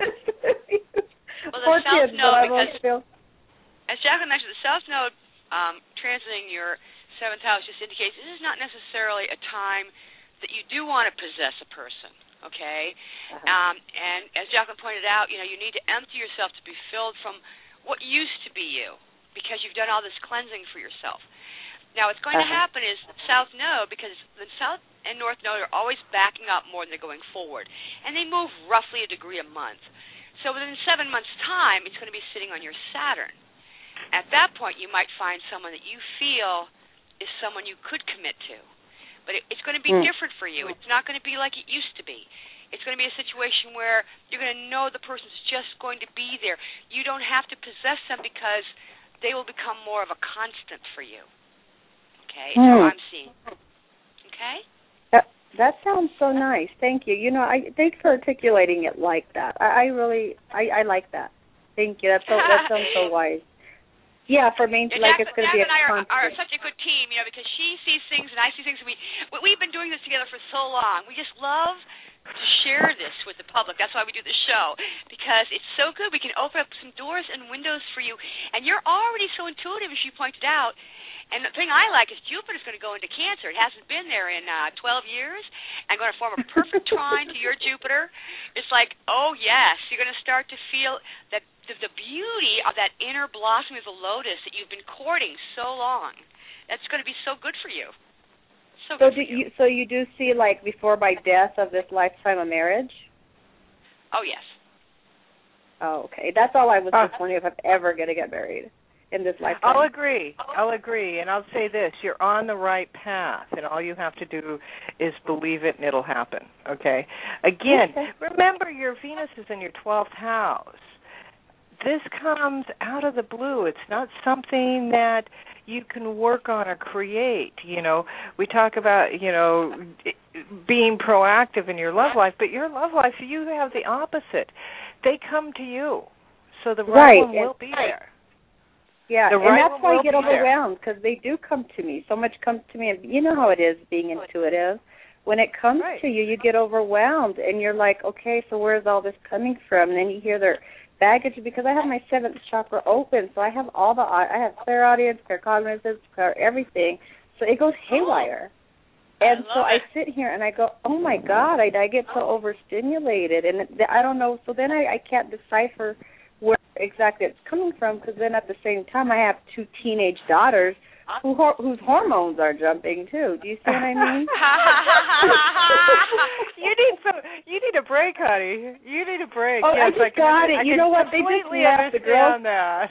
Speaker 3: the South Node, because, feel... as Jacqueline mentioned, the South Node um, transiting your seventh house just indicates this is not necessarily a time that you do want to possess a person, okay? Uh-huh. Um, and as Jacqueline pointed out, you know, you need to empty yourself to be filled from what used to be you, because you've done all this cleansing for yourself. Now, what's going uh-huh. to happen is the South Node, because the South and North Node are always backing up more than they're going forward, and they move roughly a degree a month. So within seven months' time, it's going to be sitting on your Saturn. At that point, you might find someone that you feel is someone you could commit to. But it, it's going to be mm. different for you. It's not going to be like it used to be. It's going to be a situation where you're going to know the person's just going to be there. You don't have to possess them because they will become more of a constant for you. Okay,
Speaker 6: Mm.
Speaker 3: that's how I'm seeing. Okay.
Speaker 6: That that sounds so nice. Thank you. You know, I thanks for articulating it like that. I, I really, I, I like that. Thank you. That's so that sounds so wise. Yeah, for me,
Speaker 3: yeah,
Speaker 6: like
Speaker 3: Deb,
Speaker 6: it's going to
Speaker 3: Deb
Speaker 6: be a
Speaker 3: and I are,
Speaker 6: constant.
Speaker 3: are such a good team, you know, because she sees things and I see things. And we we've been doing this together for so long. We just love to share this with the public. That's why we do the show, because it's so good. We can open up some doors and windows for you, and you're already so intuitive, as you pointed out. And the thing I like is Jupiter's going to go into Cancer. It hasn't been there in uh, twelve years, and going to form a perfect trine to your Jupiter. It's like, oh, yes, you're going to start to feel that the, the beauty of that inner blossoming of the lotus that you've been courting so long. That's going to be so good for you. So,
Speaker 6: So
Speaker 3: good
Speaker 6: do
Speaker 3: for you.
Speaker 6: you? So you do see like before by death of this lifetime of marriage?
Speaker 3: Oh, yes.
Speaker 6: Oh, okay. That's all I was
Speaker 2: Uh,
Speaker 6: just wondering if I'm ever going to get married in this lifetime.
Speaker 2: I'll agree. I'll agree. And I'll say this, you're on the right path, and all you have to do is believe it, and it'll happen, okay? Again,
Speaker 6: Okay.
Speaker 2: remember your Venus is in your twelfth house. This comes out of the blue. It's not something that you can work on or create. You know, we talk about, you know, being proactive in your love life, but your love life, you have the opposite. They come to you, so the right,
Speaker 6: Right.
Speaker 2: one will be there.
Speaker 6: Yeah,
Speaker 2: The
Speaker 6: and
Speaker 2: right
Speaker 6: that's
Speaker 2: one
Speaker 6: why I
Speaker 2: will
Speaker 6: get
Speaker 2: be there.
Speaker 6: overwhelmed, because they do come to me. So much comes to me, and you know how it is being intuitive. When it comes
Speaker 2: Right.
Speaker 6: to you, you get overwhelmed, and you're like, okay, so where's all this coming from? And then you hear their baggage, because I have my seventh chakra open, so I have all the, I have clairaudience, claircognizance, clair everything. So it goes haywire. And
Speaker 3: I
Speaker 6: so
Speaker 3: love
Speaker 6: I
Speaker 3: it.
Speaker 6: sit here and I go, oh my God, I, I get so overstimulated, and it, I don't know. So then I, I can't decipher where exactly it's coming from, because then at the same time I have two teenage daughters who whose hormones are jumping too. Do you see what I mean?
Speaker 2: you need some. You need a break, honey. You need a break.
Speaker 6: Oh,
Speaker 2: yes,
Speaker 6: I just
Speaker 2: can,
Speaker 6: got it.
Speaker 2: I
Speaker 6: You
Speaker 2: can
Speaker 6: know what? They just
Speaker 2: completely
Speaker 6: left. The girls-
Speaker 2: understand that.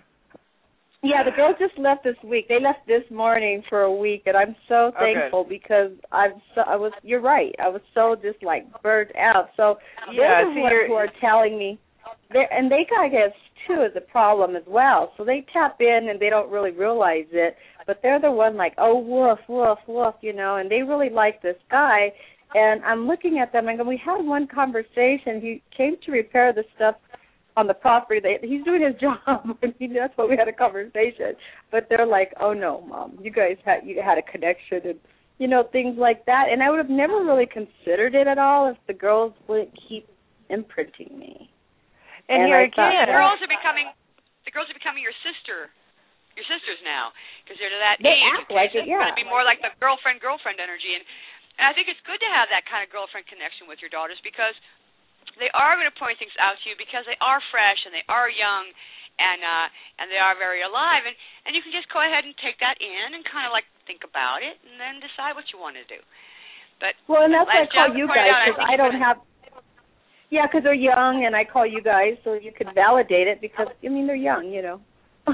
Speaker 6: Yeah, the girls just left this week. They left this morning for a week, and I'm so thankful, because I've so, I was. You're right. I was so just like burnt out. So
Speaker 2: Yeah,
Speaker 6: they're the
Speaker 2: see,
Speaker 6: ones
Speaker 2: you're-
Speaker 6: who are telling me, they're, and they got this too as a problem as well. So they tap in and they don't really realize it, but they're the one like, oh woof woof woof, you know, and they really like this guy. And I'm looking at them and go, we had one conversation. He came to repair the stuff on the property. They, he's doing his job. And he, that's what we had a conversation. But they're like, oh no, Mom, you guys had you had a connection, and you know, things like that. And I would have never really considered it at all if the girls wouldn't keep imprinting me.
Speaker 2: And,
Speaker 6: And
Speaker 2: here
Speaker 6: I thought,
Speaker 2: again,
Speaker 3: The girls are becoming the girls are becoming your sister, your sisters now, because they're to that
Speaker 6: They
Speaker 3: age.
Speaker 6: act like it,
Speaker 3: It's going
Speaker 6: yeah.
Speaker 3: to be more like the girlfriend girlfriend energy, and and I think it's good to have that kind of girlfriend connection with your daughters, because they are going to point things out to you, because they are fresh and they are young, and uh, and they are very alive, and and you can just go ahead and take that in and kind of like think about it, and then decide what you want to do. But
Speaker 6: well, and that's why I
Speaker 3: as
Speaker 6: call
Speaker 3: Jessica
Speaker 6: you
Speaker 3: pointed
Speaker 6: guys,
Speaker 3: out,
Speaker 6: because
Speaker 3: think
Speaker 6: I
Speaker 3: you're
Speaker 6: don't
Speaker 3: gonna-
Speaker 6: have. Yeah, because they're young, and I call you guys so you can validate it, because I mean they're young, you know.
Speaker 2: and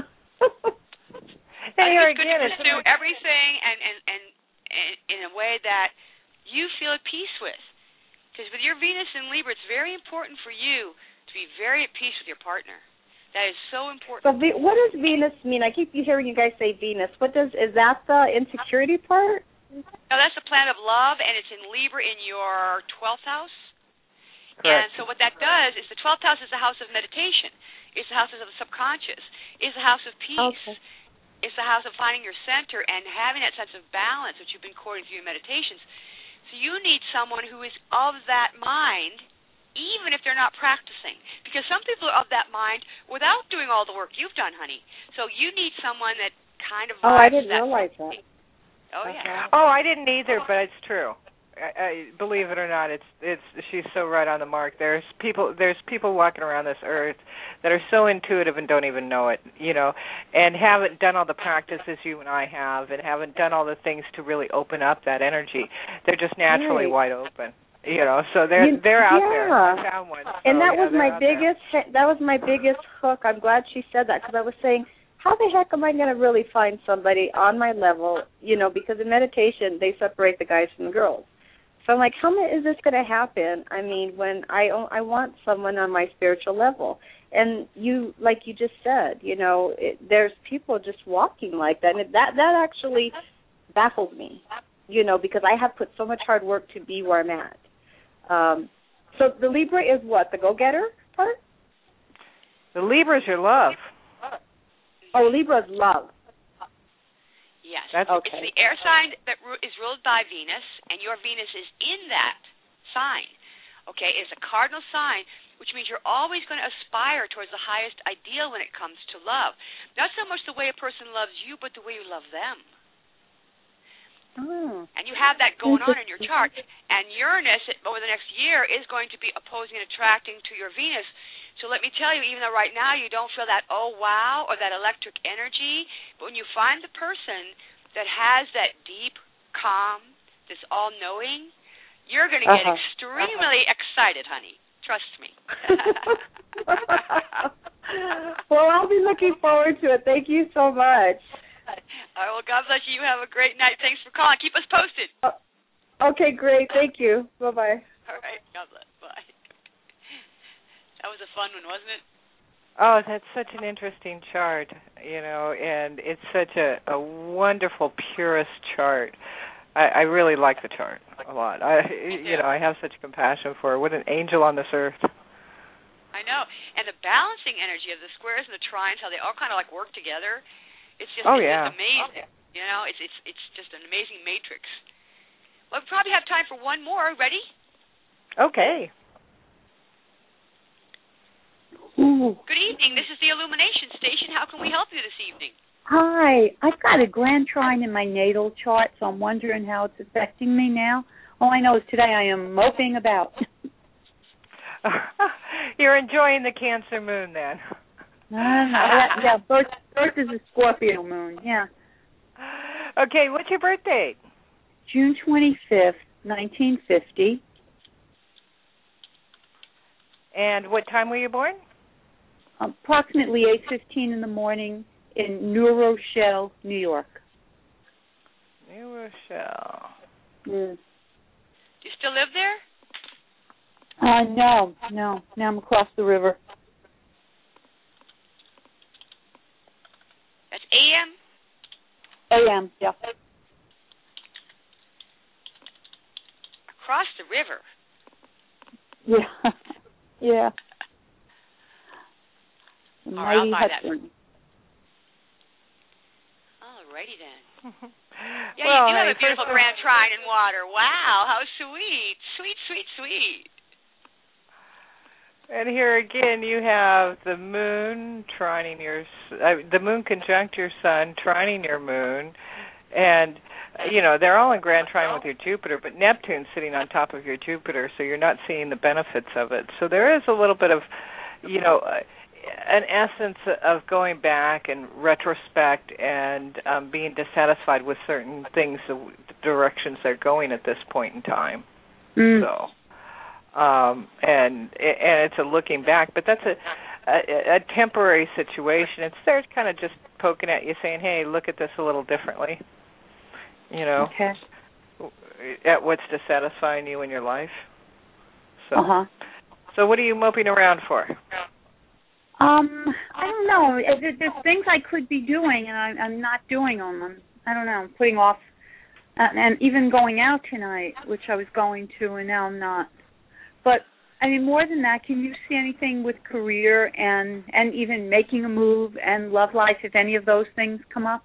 Speaker 3: I think
Speaker 2: here
Speaker 3: it's good
Speaker 2: again,
Speaker 3: to
Speaker 2: it's
Speaker 3: pursue everything and, and, and, and in a way that you feel at peace with. Because with your Venus in Libra, it's very important for you to be very at peace with your partner. That is so important.
Speaker 6: So v- what does Venus mean? I keep hearing you guys say Venus. What does is that the insecurity part?
Speaker 3: No, that's the planet of love, and it's in Libra in your twelfth house.
Speaker 2: Correct.
Speaker 3: And so what that does is the twelfth house is the house of meditation. It's the house of the subconscious. It's the house of peace.
Speaker 6: Okay.
Speaker 3: It's the house of finding your center and having that sense of balance, which you've been courting through your meditations. So you need someone who is of that mind, even if they're not practicing. Because some people are of that mind without doing all the work you've done, honey. So you need someone that kind of
Speaker 6: Oh, I
Speaker 3: vibes
Speaker 6: didn't
Speaker 3: that
Speaker 6: realize
Speaker 3: way.
Speaker 6: that.
Speaker 3: Oh, yeah.
Speaker 2: Oh, I didn't either, but it's true. I, I, believe it or not, it's it's she's so right on the mark. There's people there's people walking around this earth that are so intuitive and don't even know it, you know, and haven't done all the practices you and I have, and haven't done all the things to really open up that energy. They're just naturally
Speaker 6: Right.
Speaker 2: wide open, you know. So they're
Speaker 6: You-
Speaker 2: they're out
Speaker 6: yeah.
Speaker 2: there. I found one. So,
Speaker 6: And that
Speaker 2: yeah,
Speaker 6: was
Speaker 2: they're
Speaker 6: my
Speaker 2: out there.
Speaker 6: biggest. That was my biggest hook. I'm glad she said that, because I was saying, how the heck am I going to really find somebody on my level? You know, because in meditation they separate the guys from the girls. So I'm like, how is this going to happen? I mean, when I I want someone on my spiritual level, and you, like you just said, you know, it, there's people just walking like that, and that that actually baffles me, you know, because I have put so much hard work to be where I'm at. Um, so the Libra is what, the go-getter part?
Speaker 2: The Libra is your love.
Speaker 6: Oh, Libra is love.
Speaker 3: Yes.
Speaker 2: That's
Speaker 3: okay.
Speaker 2: okay.
Speaker 3: It's the air sign that is ruled by Venus, and your Venus is in that sign. Okay, it's a cardinal sign, which means you're always going to aspire towards the highest ideal when it comes to love. Not so much the way a person loves you, but the way you love them.
Speaker 6: Oh.
Speaker 3: And you have that going on in your chart. And Uranus, over the next year, is going to be opposing and attracting to your Venus. So let me tell you, even though right now you don't feel that, oh, wow, or that electric energy, but when you find the person that has that deep calm, this all-knowing, you're going to get uh-huh. extremely uh-huh. excited, honey. Trust me.
Speaker 6: Well, I'll be looking forward to it. Thank you so much.
Speaker 3: All right, well, God bless you. You have a great night. Thanks for calling. Keep us posted.
Speaker 6: Uh, okay, great. Thank you. Bye-bye.
Speaker 3: All right, God bless. Bye. That was a fun one, wasn't it?
Speaker 2: Oh, that's such an interesting chart, you know, and it's such a, a wonderful, purest chart. I, I really like the chart a lot. I, you know, I have such compassion for her. What an angel on this earth.
Speaker 3: I know. And the balancing energy of the squares and the trines, how they all kind of like work together. It's just,
Speaker 2: oh,
Speaker 3: it's
Speaker 2: yeah.
Speaker 3: just amazing. You know, it's it's it's just an amazing matrix. Well, we probably have time for one more. Ready?
Speaker 2: Okay.
Speaker 7: Ooh.
Speaker 3: Good evening. This is the Illumination Station. How can we help you this evening?
Speaker 7: Hi. I've got a grand trine in my natal chart, so I'm wondering how it's affecting me now. All I know is today I am moping about.
Speaker 2: You're enjoying the Cancer moon, then.
Speaker 7: Uh, yeah, birth, birth is a Scorpio moon, yeah.
Speaker 2: Okay, what's your birth date?
Speaker 7: June twenty-fifth, nineteen fifty.
Speaker 2: And what time were you born?
Speaker 7: Approximately eight fifteen in the morning in New Rochelle, New York.
Speaker 2: New Rochelle.
Speaker 7: Mm.
Speaker 3: Do you still live there?
Speaker 7: Uh, no, no. Now I'm across the river.
Speaker 3: That's A M?
Speaker 7: A M, yeah.
Speaker 3: Across the river?
Speaker 7: Yeah. Yeah. The
Speaker 3: All right, I'll buy that.
Speaker 7: Hudson.
Speaker 3: All righty then. Yeah,
Speaker 2: well,
Speaker 3: you do
Speaker 2: hey,
Speaker 3: have a beautiful grand trine in water. Wow, how sweet. Sweet, sweet, sweet.
Speaker 2: And here again, you have the moon trining your, uh, the moon conjunct your sun, trining your moon, and you know they're all in grand trine with your Jupiter, but Neptune's sitting on top of your Jupiter, so you're not seeing the benefits of it. So there is a little bit of, you know, uh, an essence of going back and retrospect and um, being dissatisfied with certain things, the, the directions they're going at this point in time.
Speaker 7: Mm.
Speaker 2: So. Um, and and it's a looking back, but that's a, a, a temporary situation. It's there kind of just poking at you, saying, hey, look at this a little differently, you know,
Speaker 7: okay.
Speaker 2: at what's dissatisfying you in your life. So,
Speaker 7: uh-huh.
Speaker 2: So what are you moping around for?
Speaker 7: Um, I don't know. There, there's things I could be doing, and I, I'm not doing them. I'm, I don't know. I'm putting off, uh, and even going out tonight, which I was going to, and now I'm not. But, I mean, more than that, can you see anything with career and, and even making a move and love life, if any of those things come up?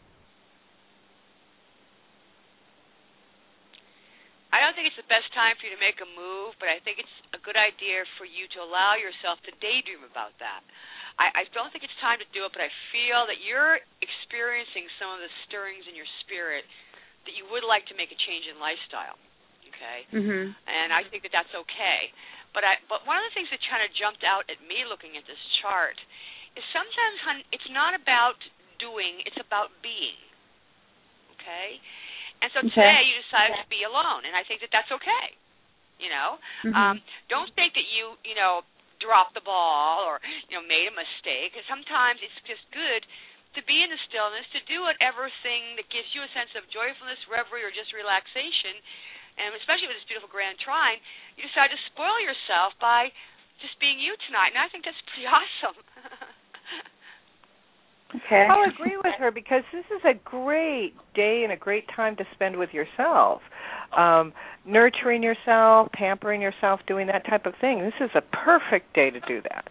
Speaker 3: I don't think it's the best time for you to make a move, but I think it's a good idea for you to allow yourself to daydream about that. I, I don't think it's time to do it, but I feel that you're experiencing some of the stirrings in your spirit that you would like to make a change in lifestyle. Okay,
Speaker 7: mm-hmm.
Speaker 3: And I think that that's okay. But I, but one of the things that kind of jumped out at me looking at this chart is sometimes, hun, it's not about doing, it's about being. Okay, and so
Speaker 7: okay.
Speaker 3: today you decided to be alone, and I think that that's okay. You know,
Speaker 7: mm-hmm.
Speaker 3: um, don't think that you, you know, dropped the ball or you know made a mistake. Sometimes it's just good to be in the stillness, to do whatever thing that gives you a sense of joyfulness, reverie, or just relaxation. And especially with this beautiful grand trine, you decide to spoil yourself by just being you tonight. And I think that's pretty awesome.
Speaker 7: Okay.
Speaker 2: I'll agree with her because this is a great day and a great time to spend with yourself. Um, nurturing yourself, pampering yourself, doing that type of thing. This is a perfect day to do that.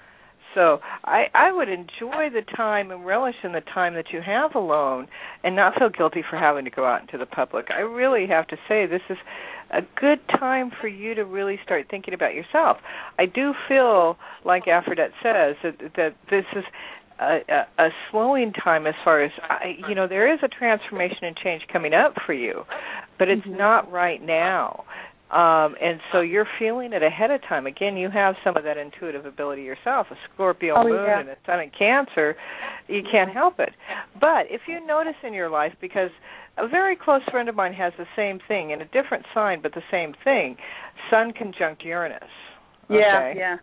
Speaker 2: So I, I would enjoy the time and relish in the time that you have alone and not feel guilty for having to go out into the public. I really have to say this is a good time for you to really start thinking about yourself. I do feel, like Aphrodite says, that, that this is a, a, a slowing time as far as, I, you know, there is a transformation and change coming up for you, but it's mm-hmm. not right now. Um, and so you're feeling it ahead of time. Again, you have some of that intuitive ability yourself, a Scorpio
Speaker 7: oh,
Speaker 2: moon
Speaker 7: yeah.
Speaker 2: and a sun in Cancer. You can't help it. But if you notice in your life, because a very close friend of mine has the same thing in a different sign, but the same thing, Sun conjunct Uranus. Okay?
Speaker 7: Yeah, yeah.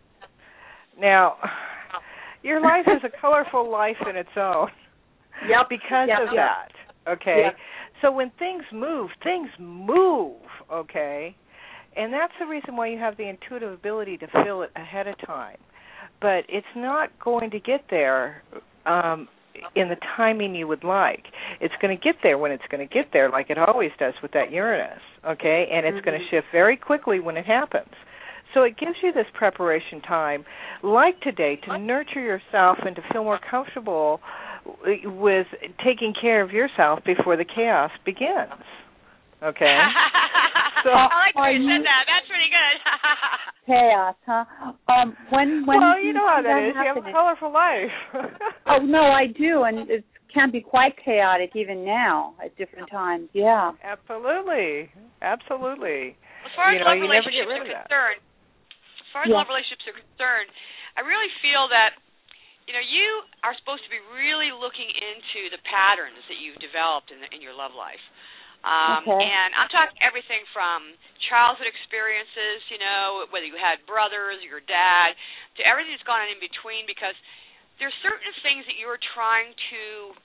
Speaker 2: Now, your life is a colorful life in its own.
Speaker 7: Yep.
Speaker 2: Because
Speaker 7: yep.
Speaker 2: of
Speaker 7: yep.
Speaker 2: that. Okay?
Speaker 7: Yep.
Speaker 2: So when things move, things move, okay? And that's the reason why you have the intuitive ability to feel it ahead of time. But it's not going to get there um, in the timing you would like. It's going to get there when it's going to get there, like it always does with that Uranus, okay? And it's mm-hmm. going to shift very quickly when it happens. So it gives you this preparation time, like today, to nurture yourself and to feel more comfortable with taking care of yourself before the chaos begins. Okay.
Speaker 3: So I like the way you said that. That's pretty good.
Speaker 7: Chaos, huh? Um, when when
Speaker 2: well, you know how that,
Speaker 7: that
Speaker 2: is.
Speaker 7: happening?
Speaker 2: You have a colorful life.
Speaker 7: Oh no, I do, and it can be quite chaotic even now at different times. Yeah.
Speaker 2: Absolutely, absolutely.
Speaker 3: As far as
Speaker 2: you know,
Speaker 3: love
Speaker 2: you never get rid
Speaker 3: relationships
Speaker 2: of
Speaker 3: are
Speaker 2: that.
Speaker 3: concerned, as far as
Speaker 7: yeah.
Speaker 3: love relationships are concerned, I really feel that you know you are supposed to be really looking into the patterns that you've developed in, the, in your love life. Um,
Speaker 7: okay.
Speaker 3: And I'm talking everything from childhood experiences, you know, whether you had brothers, your dad, to everything that's gone on in between, because there's certain things that you're trying to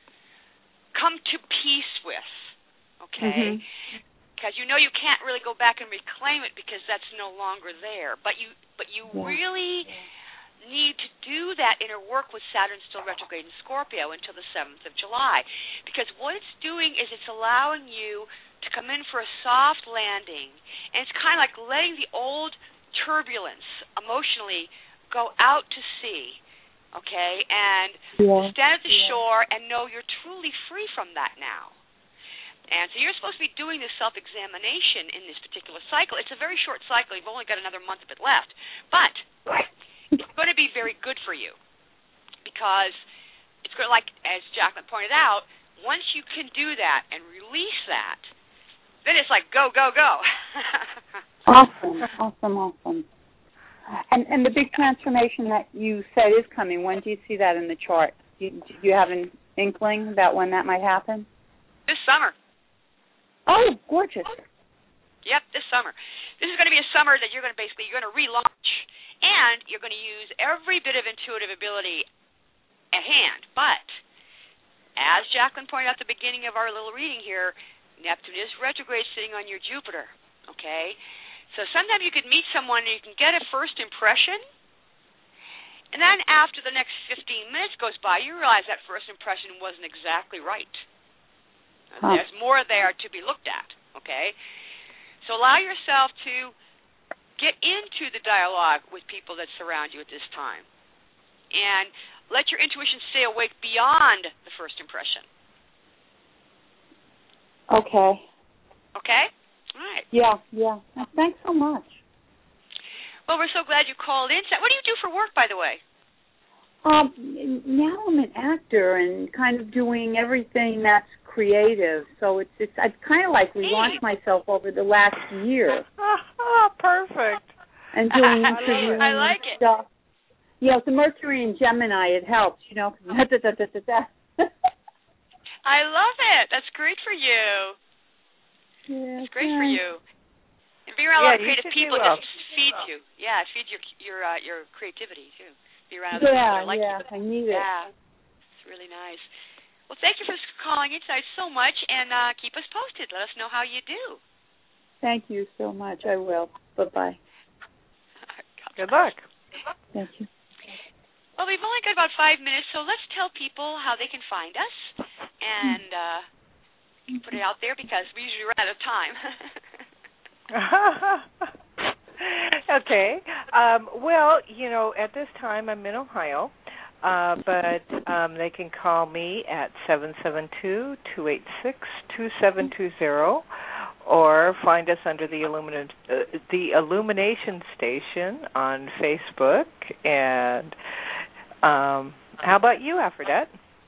Speaker 3: come to peace with, okay? Because mm-hmm. you know you can't really go back and reclaim it because that's no longer there. But you, but you yeah. really need to do that inner work with Saturn still retrograde in Scorpio until the seventh of July. Because what it's doing is it's allowing you to come in for a soft landing, and it's kind of like letting the old turbulence emotionally go out to sea, okay, and
Speaker 7: yeah.
Speaker 3: stand at the
Speaker 7: yeah.
Speaker 3: shore and know you're truly free from that now. And so you're supposed to be doing this self-examination in this particular cycle. It's a very short cycle. You've only got another month of it left. But it's going to be very good for you because it's going to, like as Jacqueline pointed out, once you can do that and release that, then it's like go, go, go.
Speaker 7: Awesome, awesome, awesome. And and the big transformation that you said is coming, when do you see that in the chart? Do you, do you have an inkling about when that might happen?
Speaker 3: This summer.
Speaker 7: Oh, gorgeous.
Speaker 3: Yep, this summer. This is going to be a summer that you're going to basically, you're going to relaunch, and you're going to use every bit of intuitive ability at hand. But, as Jacqueline pointed out at the beginning of our little reading here, Neptune is retrograde sitting on your Jupiter, okay? So sometimes you could meet someone and you can get a first impression, and then after the next fifteen minutes goes by, you realize that first impression wasn't exactly right. Huh. There's more there to be looked at, okay? So allow yourself to get into the dialogue with people that surround you at this time. And let your intuition stay awake beyond the first impression.
Speaker 7: Okay.
Speaker 3: Okay? All right.
Speaker 7: Yeah, yeah. Thanks so much.
Speaker 3: Well, we're so glad you called in. What do you do for work, by the way?
Speaker 7: Um, now I'm an actor and kind of doing everything that's creative. So it's it's I've kind of like relaunched myself over the last year.
Speaker 2: Oh, perfect.
Speaker 7: And doing interviews
Speaker 3: I like it.
Speaker 7: Stuff. Yeah, it's the Mercury and Gemini. It helps, you know.
Speaker 3: I love it. That's great for you.
Speaker 7: Yeah,
Speaker 3: it's great
Speaker 7: yeah.
Speaker 3: for you. And being around
Speaker 2: yeah,
Speaker 3: a lot of creative people
Speaker 2: well.
Speaker 3: just feeds you. Yeah, it feeds your your uh, your creativity too. Be around
Speaker 7: yeah,
Speaker 3: people that like
Speaker 7: yeah,
Speaker 3: you.
Speaker 7: I need it.
Speaker 3: Yeah, it's really nice. Well, thank you for calling in tonight so much, and uh, keep us posted. Let us know how you do.
Speaker 7: Thank you so much. I will. Bye-bye.
Speaker 2: Good luck.
Speaker 7: Thank you.
Speaker 3: Well, we've only got about five minutes, so let's tell people how they can find us and uh, put it out there because we usually run out of time.
Speaker 2: Okay. Um, well, you know, at this time I'm in Ohio, uh, but um, they can call me at seven seven two, two eight six, two seven two zero or find us under the, Illumina- uh, the Illumination Station on Facebook. And um, how about you, Aphrodite?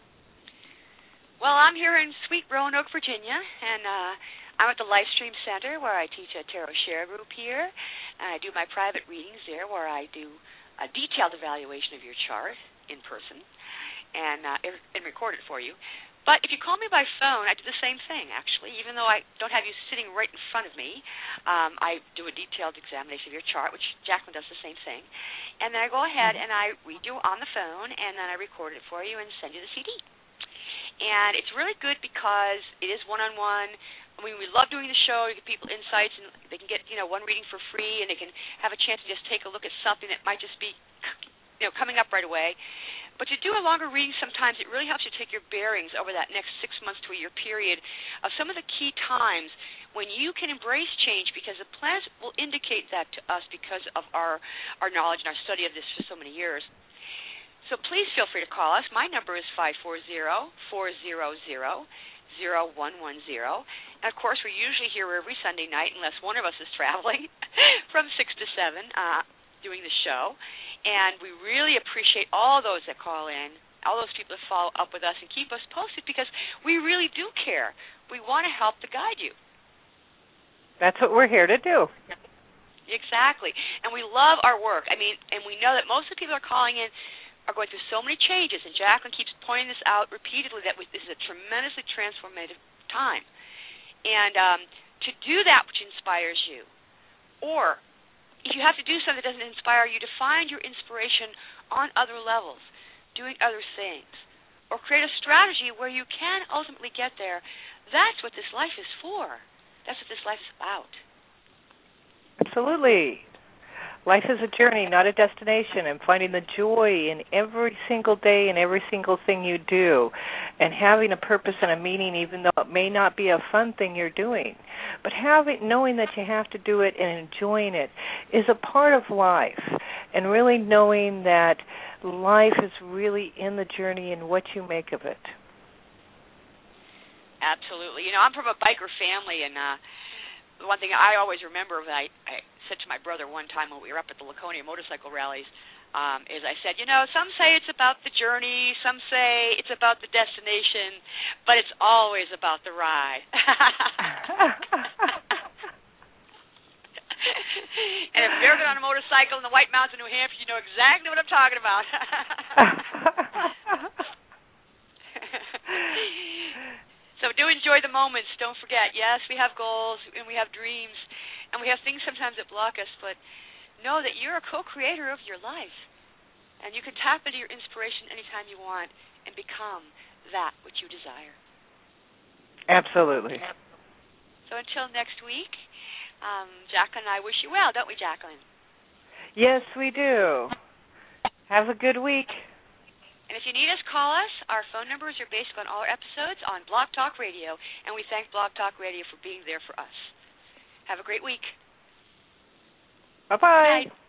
Speaker 3: Well, I'm here in sweet Roanoke, Virginia, and uh, I'm at the Lifestream Center where I teach a tarot share group here, and I do my private readings there where I do a detailed evaluation of your chart in person and, uh, and record it for you. But if you call me by phone, I do the same thing, actually. Even though I don't have you sitting right in front of me, um, I do a detailed examination of your chart, which Jacqueline does the same thing. And then I go ahead and I read you on the phone, and then I record it for you and send you the C D. And it's really good because it is one-on-one. I mean, we love doing the show. You get people insights, and they can get, you know, one reading for free, and they can have a chance to just take a look at something that might just be, you know, coming up right away. But to do a longer reading sometimes, it really helps you take your bearings over that next six months to a year period of some of the key times when you can embrace change, because the planets will indicate that to us because of our, our knowledge and our study of this for so many years. So please feel free to call us. My number is five four zero, four zero zero, zero one one zero. And, of course, we're usually here every Sunday night, unless one of us is traveling, from six to seven uh, doing the show. And we really appreciate all those that call in, all those people that follow up with us and keep us posted, because we really do care. We want to help to guide you.
Speaker 2: That's what we're here to do.
Speaker 3: Exactly. And we love our work. I mean, and we know that most of the people that are calling in are going through so many changes, and Jacqueline keeps pointing this out repeatedly, that this is a tremendously transformative time. And um, to do that which inspires you, or if you have to do something that doesn't inspire you, to find your inspiration on other levels, doing other things, or create a strategy where you can ultimately get there, that's what this life is for. That's what this life is about.
Speaker 2: Absolutely. Life is a journey, not a destination, and finding the joy in every single day and every single thing you do, and having a purpose and a meaning, even though it may not be a fun thing you're doing. But having, knowing that you have to do it and enjoying it is a part of life, and really knowing that life is really in the journey and what you make of it.
Speaker 3: Absolutely. You know, I'm from a biker family, and uh, the one thing I always remember that I, I said to my brother one time when we were up at the Laconia motorcycle rallies, um, is I said, you know, some say it's about the journey, some say it's about the destination, but it's always about the ride. And if you've ever been on a motorcycle in the White Mountains of New Hampshire, you know exactly what I'm talking about. So do enjoy the moments. Don't forget, yes, we have goals and we have dreams and we have things sometimes that block us, but know that you're a co-creator of your life, and you can tap into your inspiration anytime you want and become that which you desire.
Speaker 2: Absolutely.
Speaker 3: So until next week, um, Jacqueline and I wish you well, don't we, Jacqueline?
Speaker 2: Yes, we do. Have a good week.
Speaker 3: And if you need us, call us. Our phone numbers are based on all our episodes on Blog Talk Radio, and we thank Blog Talk Radio for being there for us. Have a great week.
Speaker 2: Bye-bye.
Speaker 3: Bye.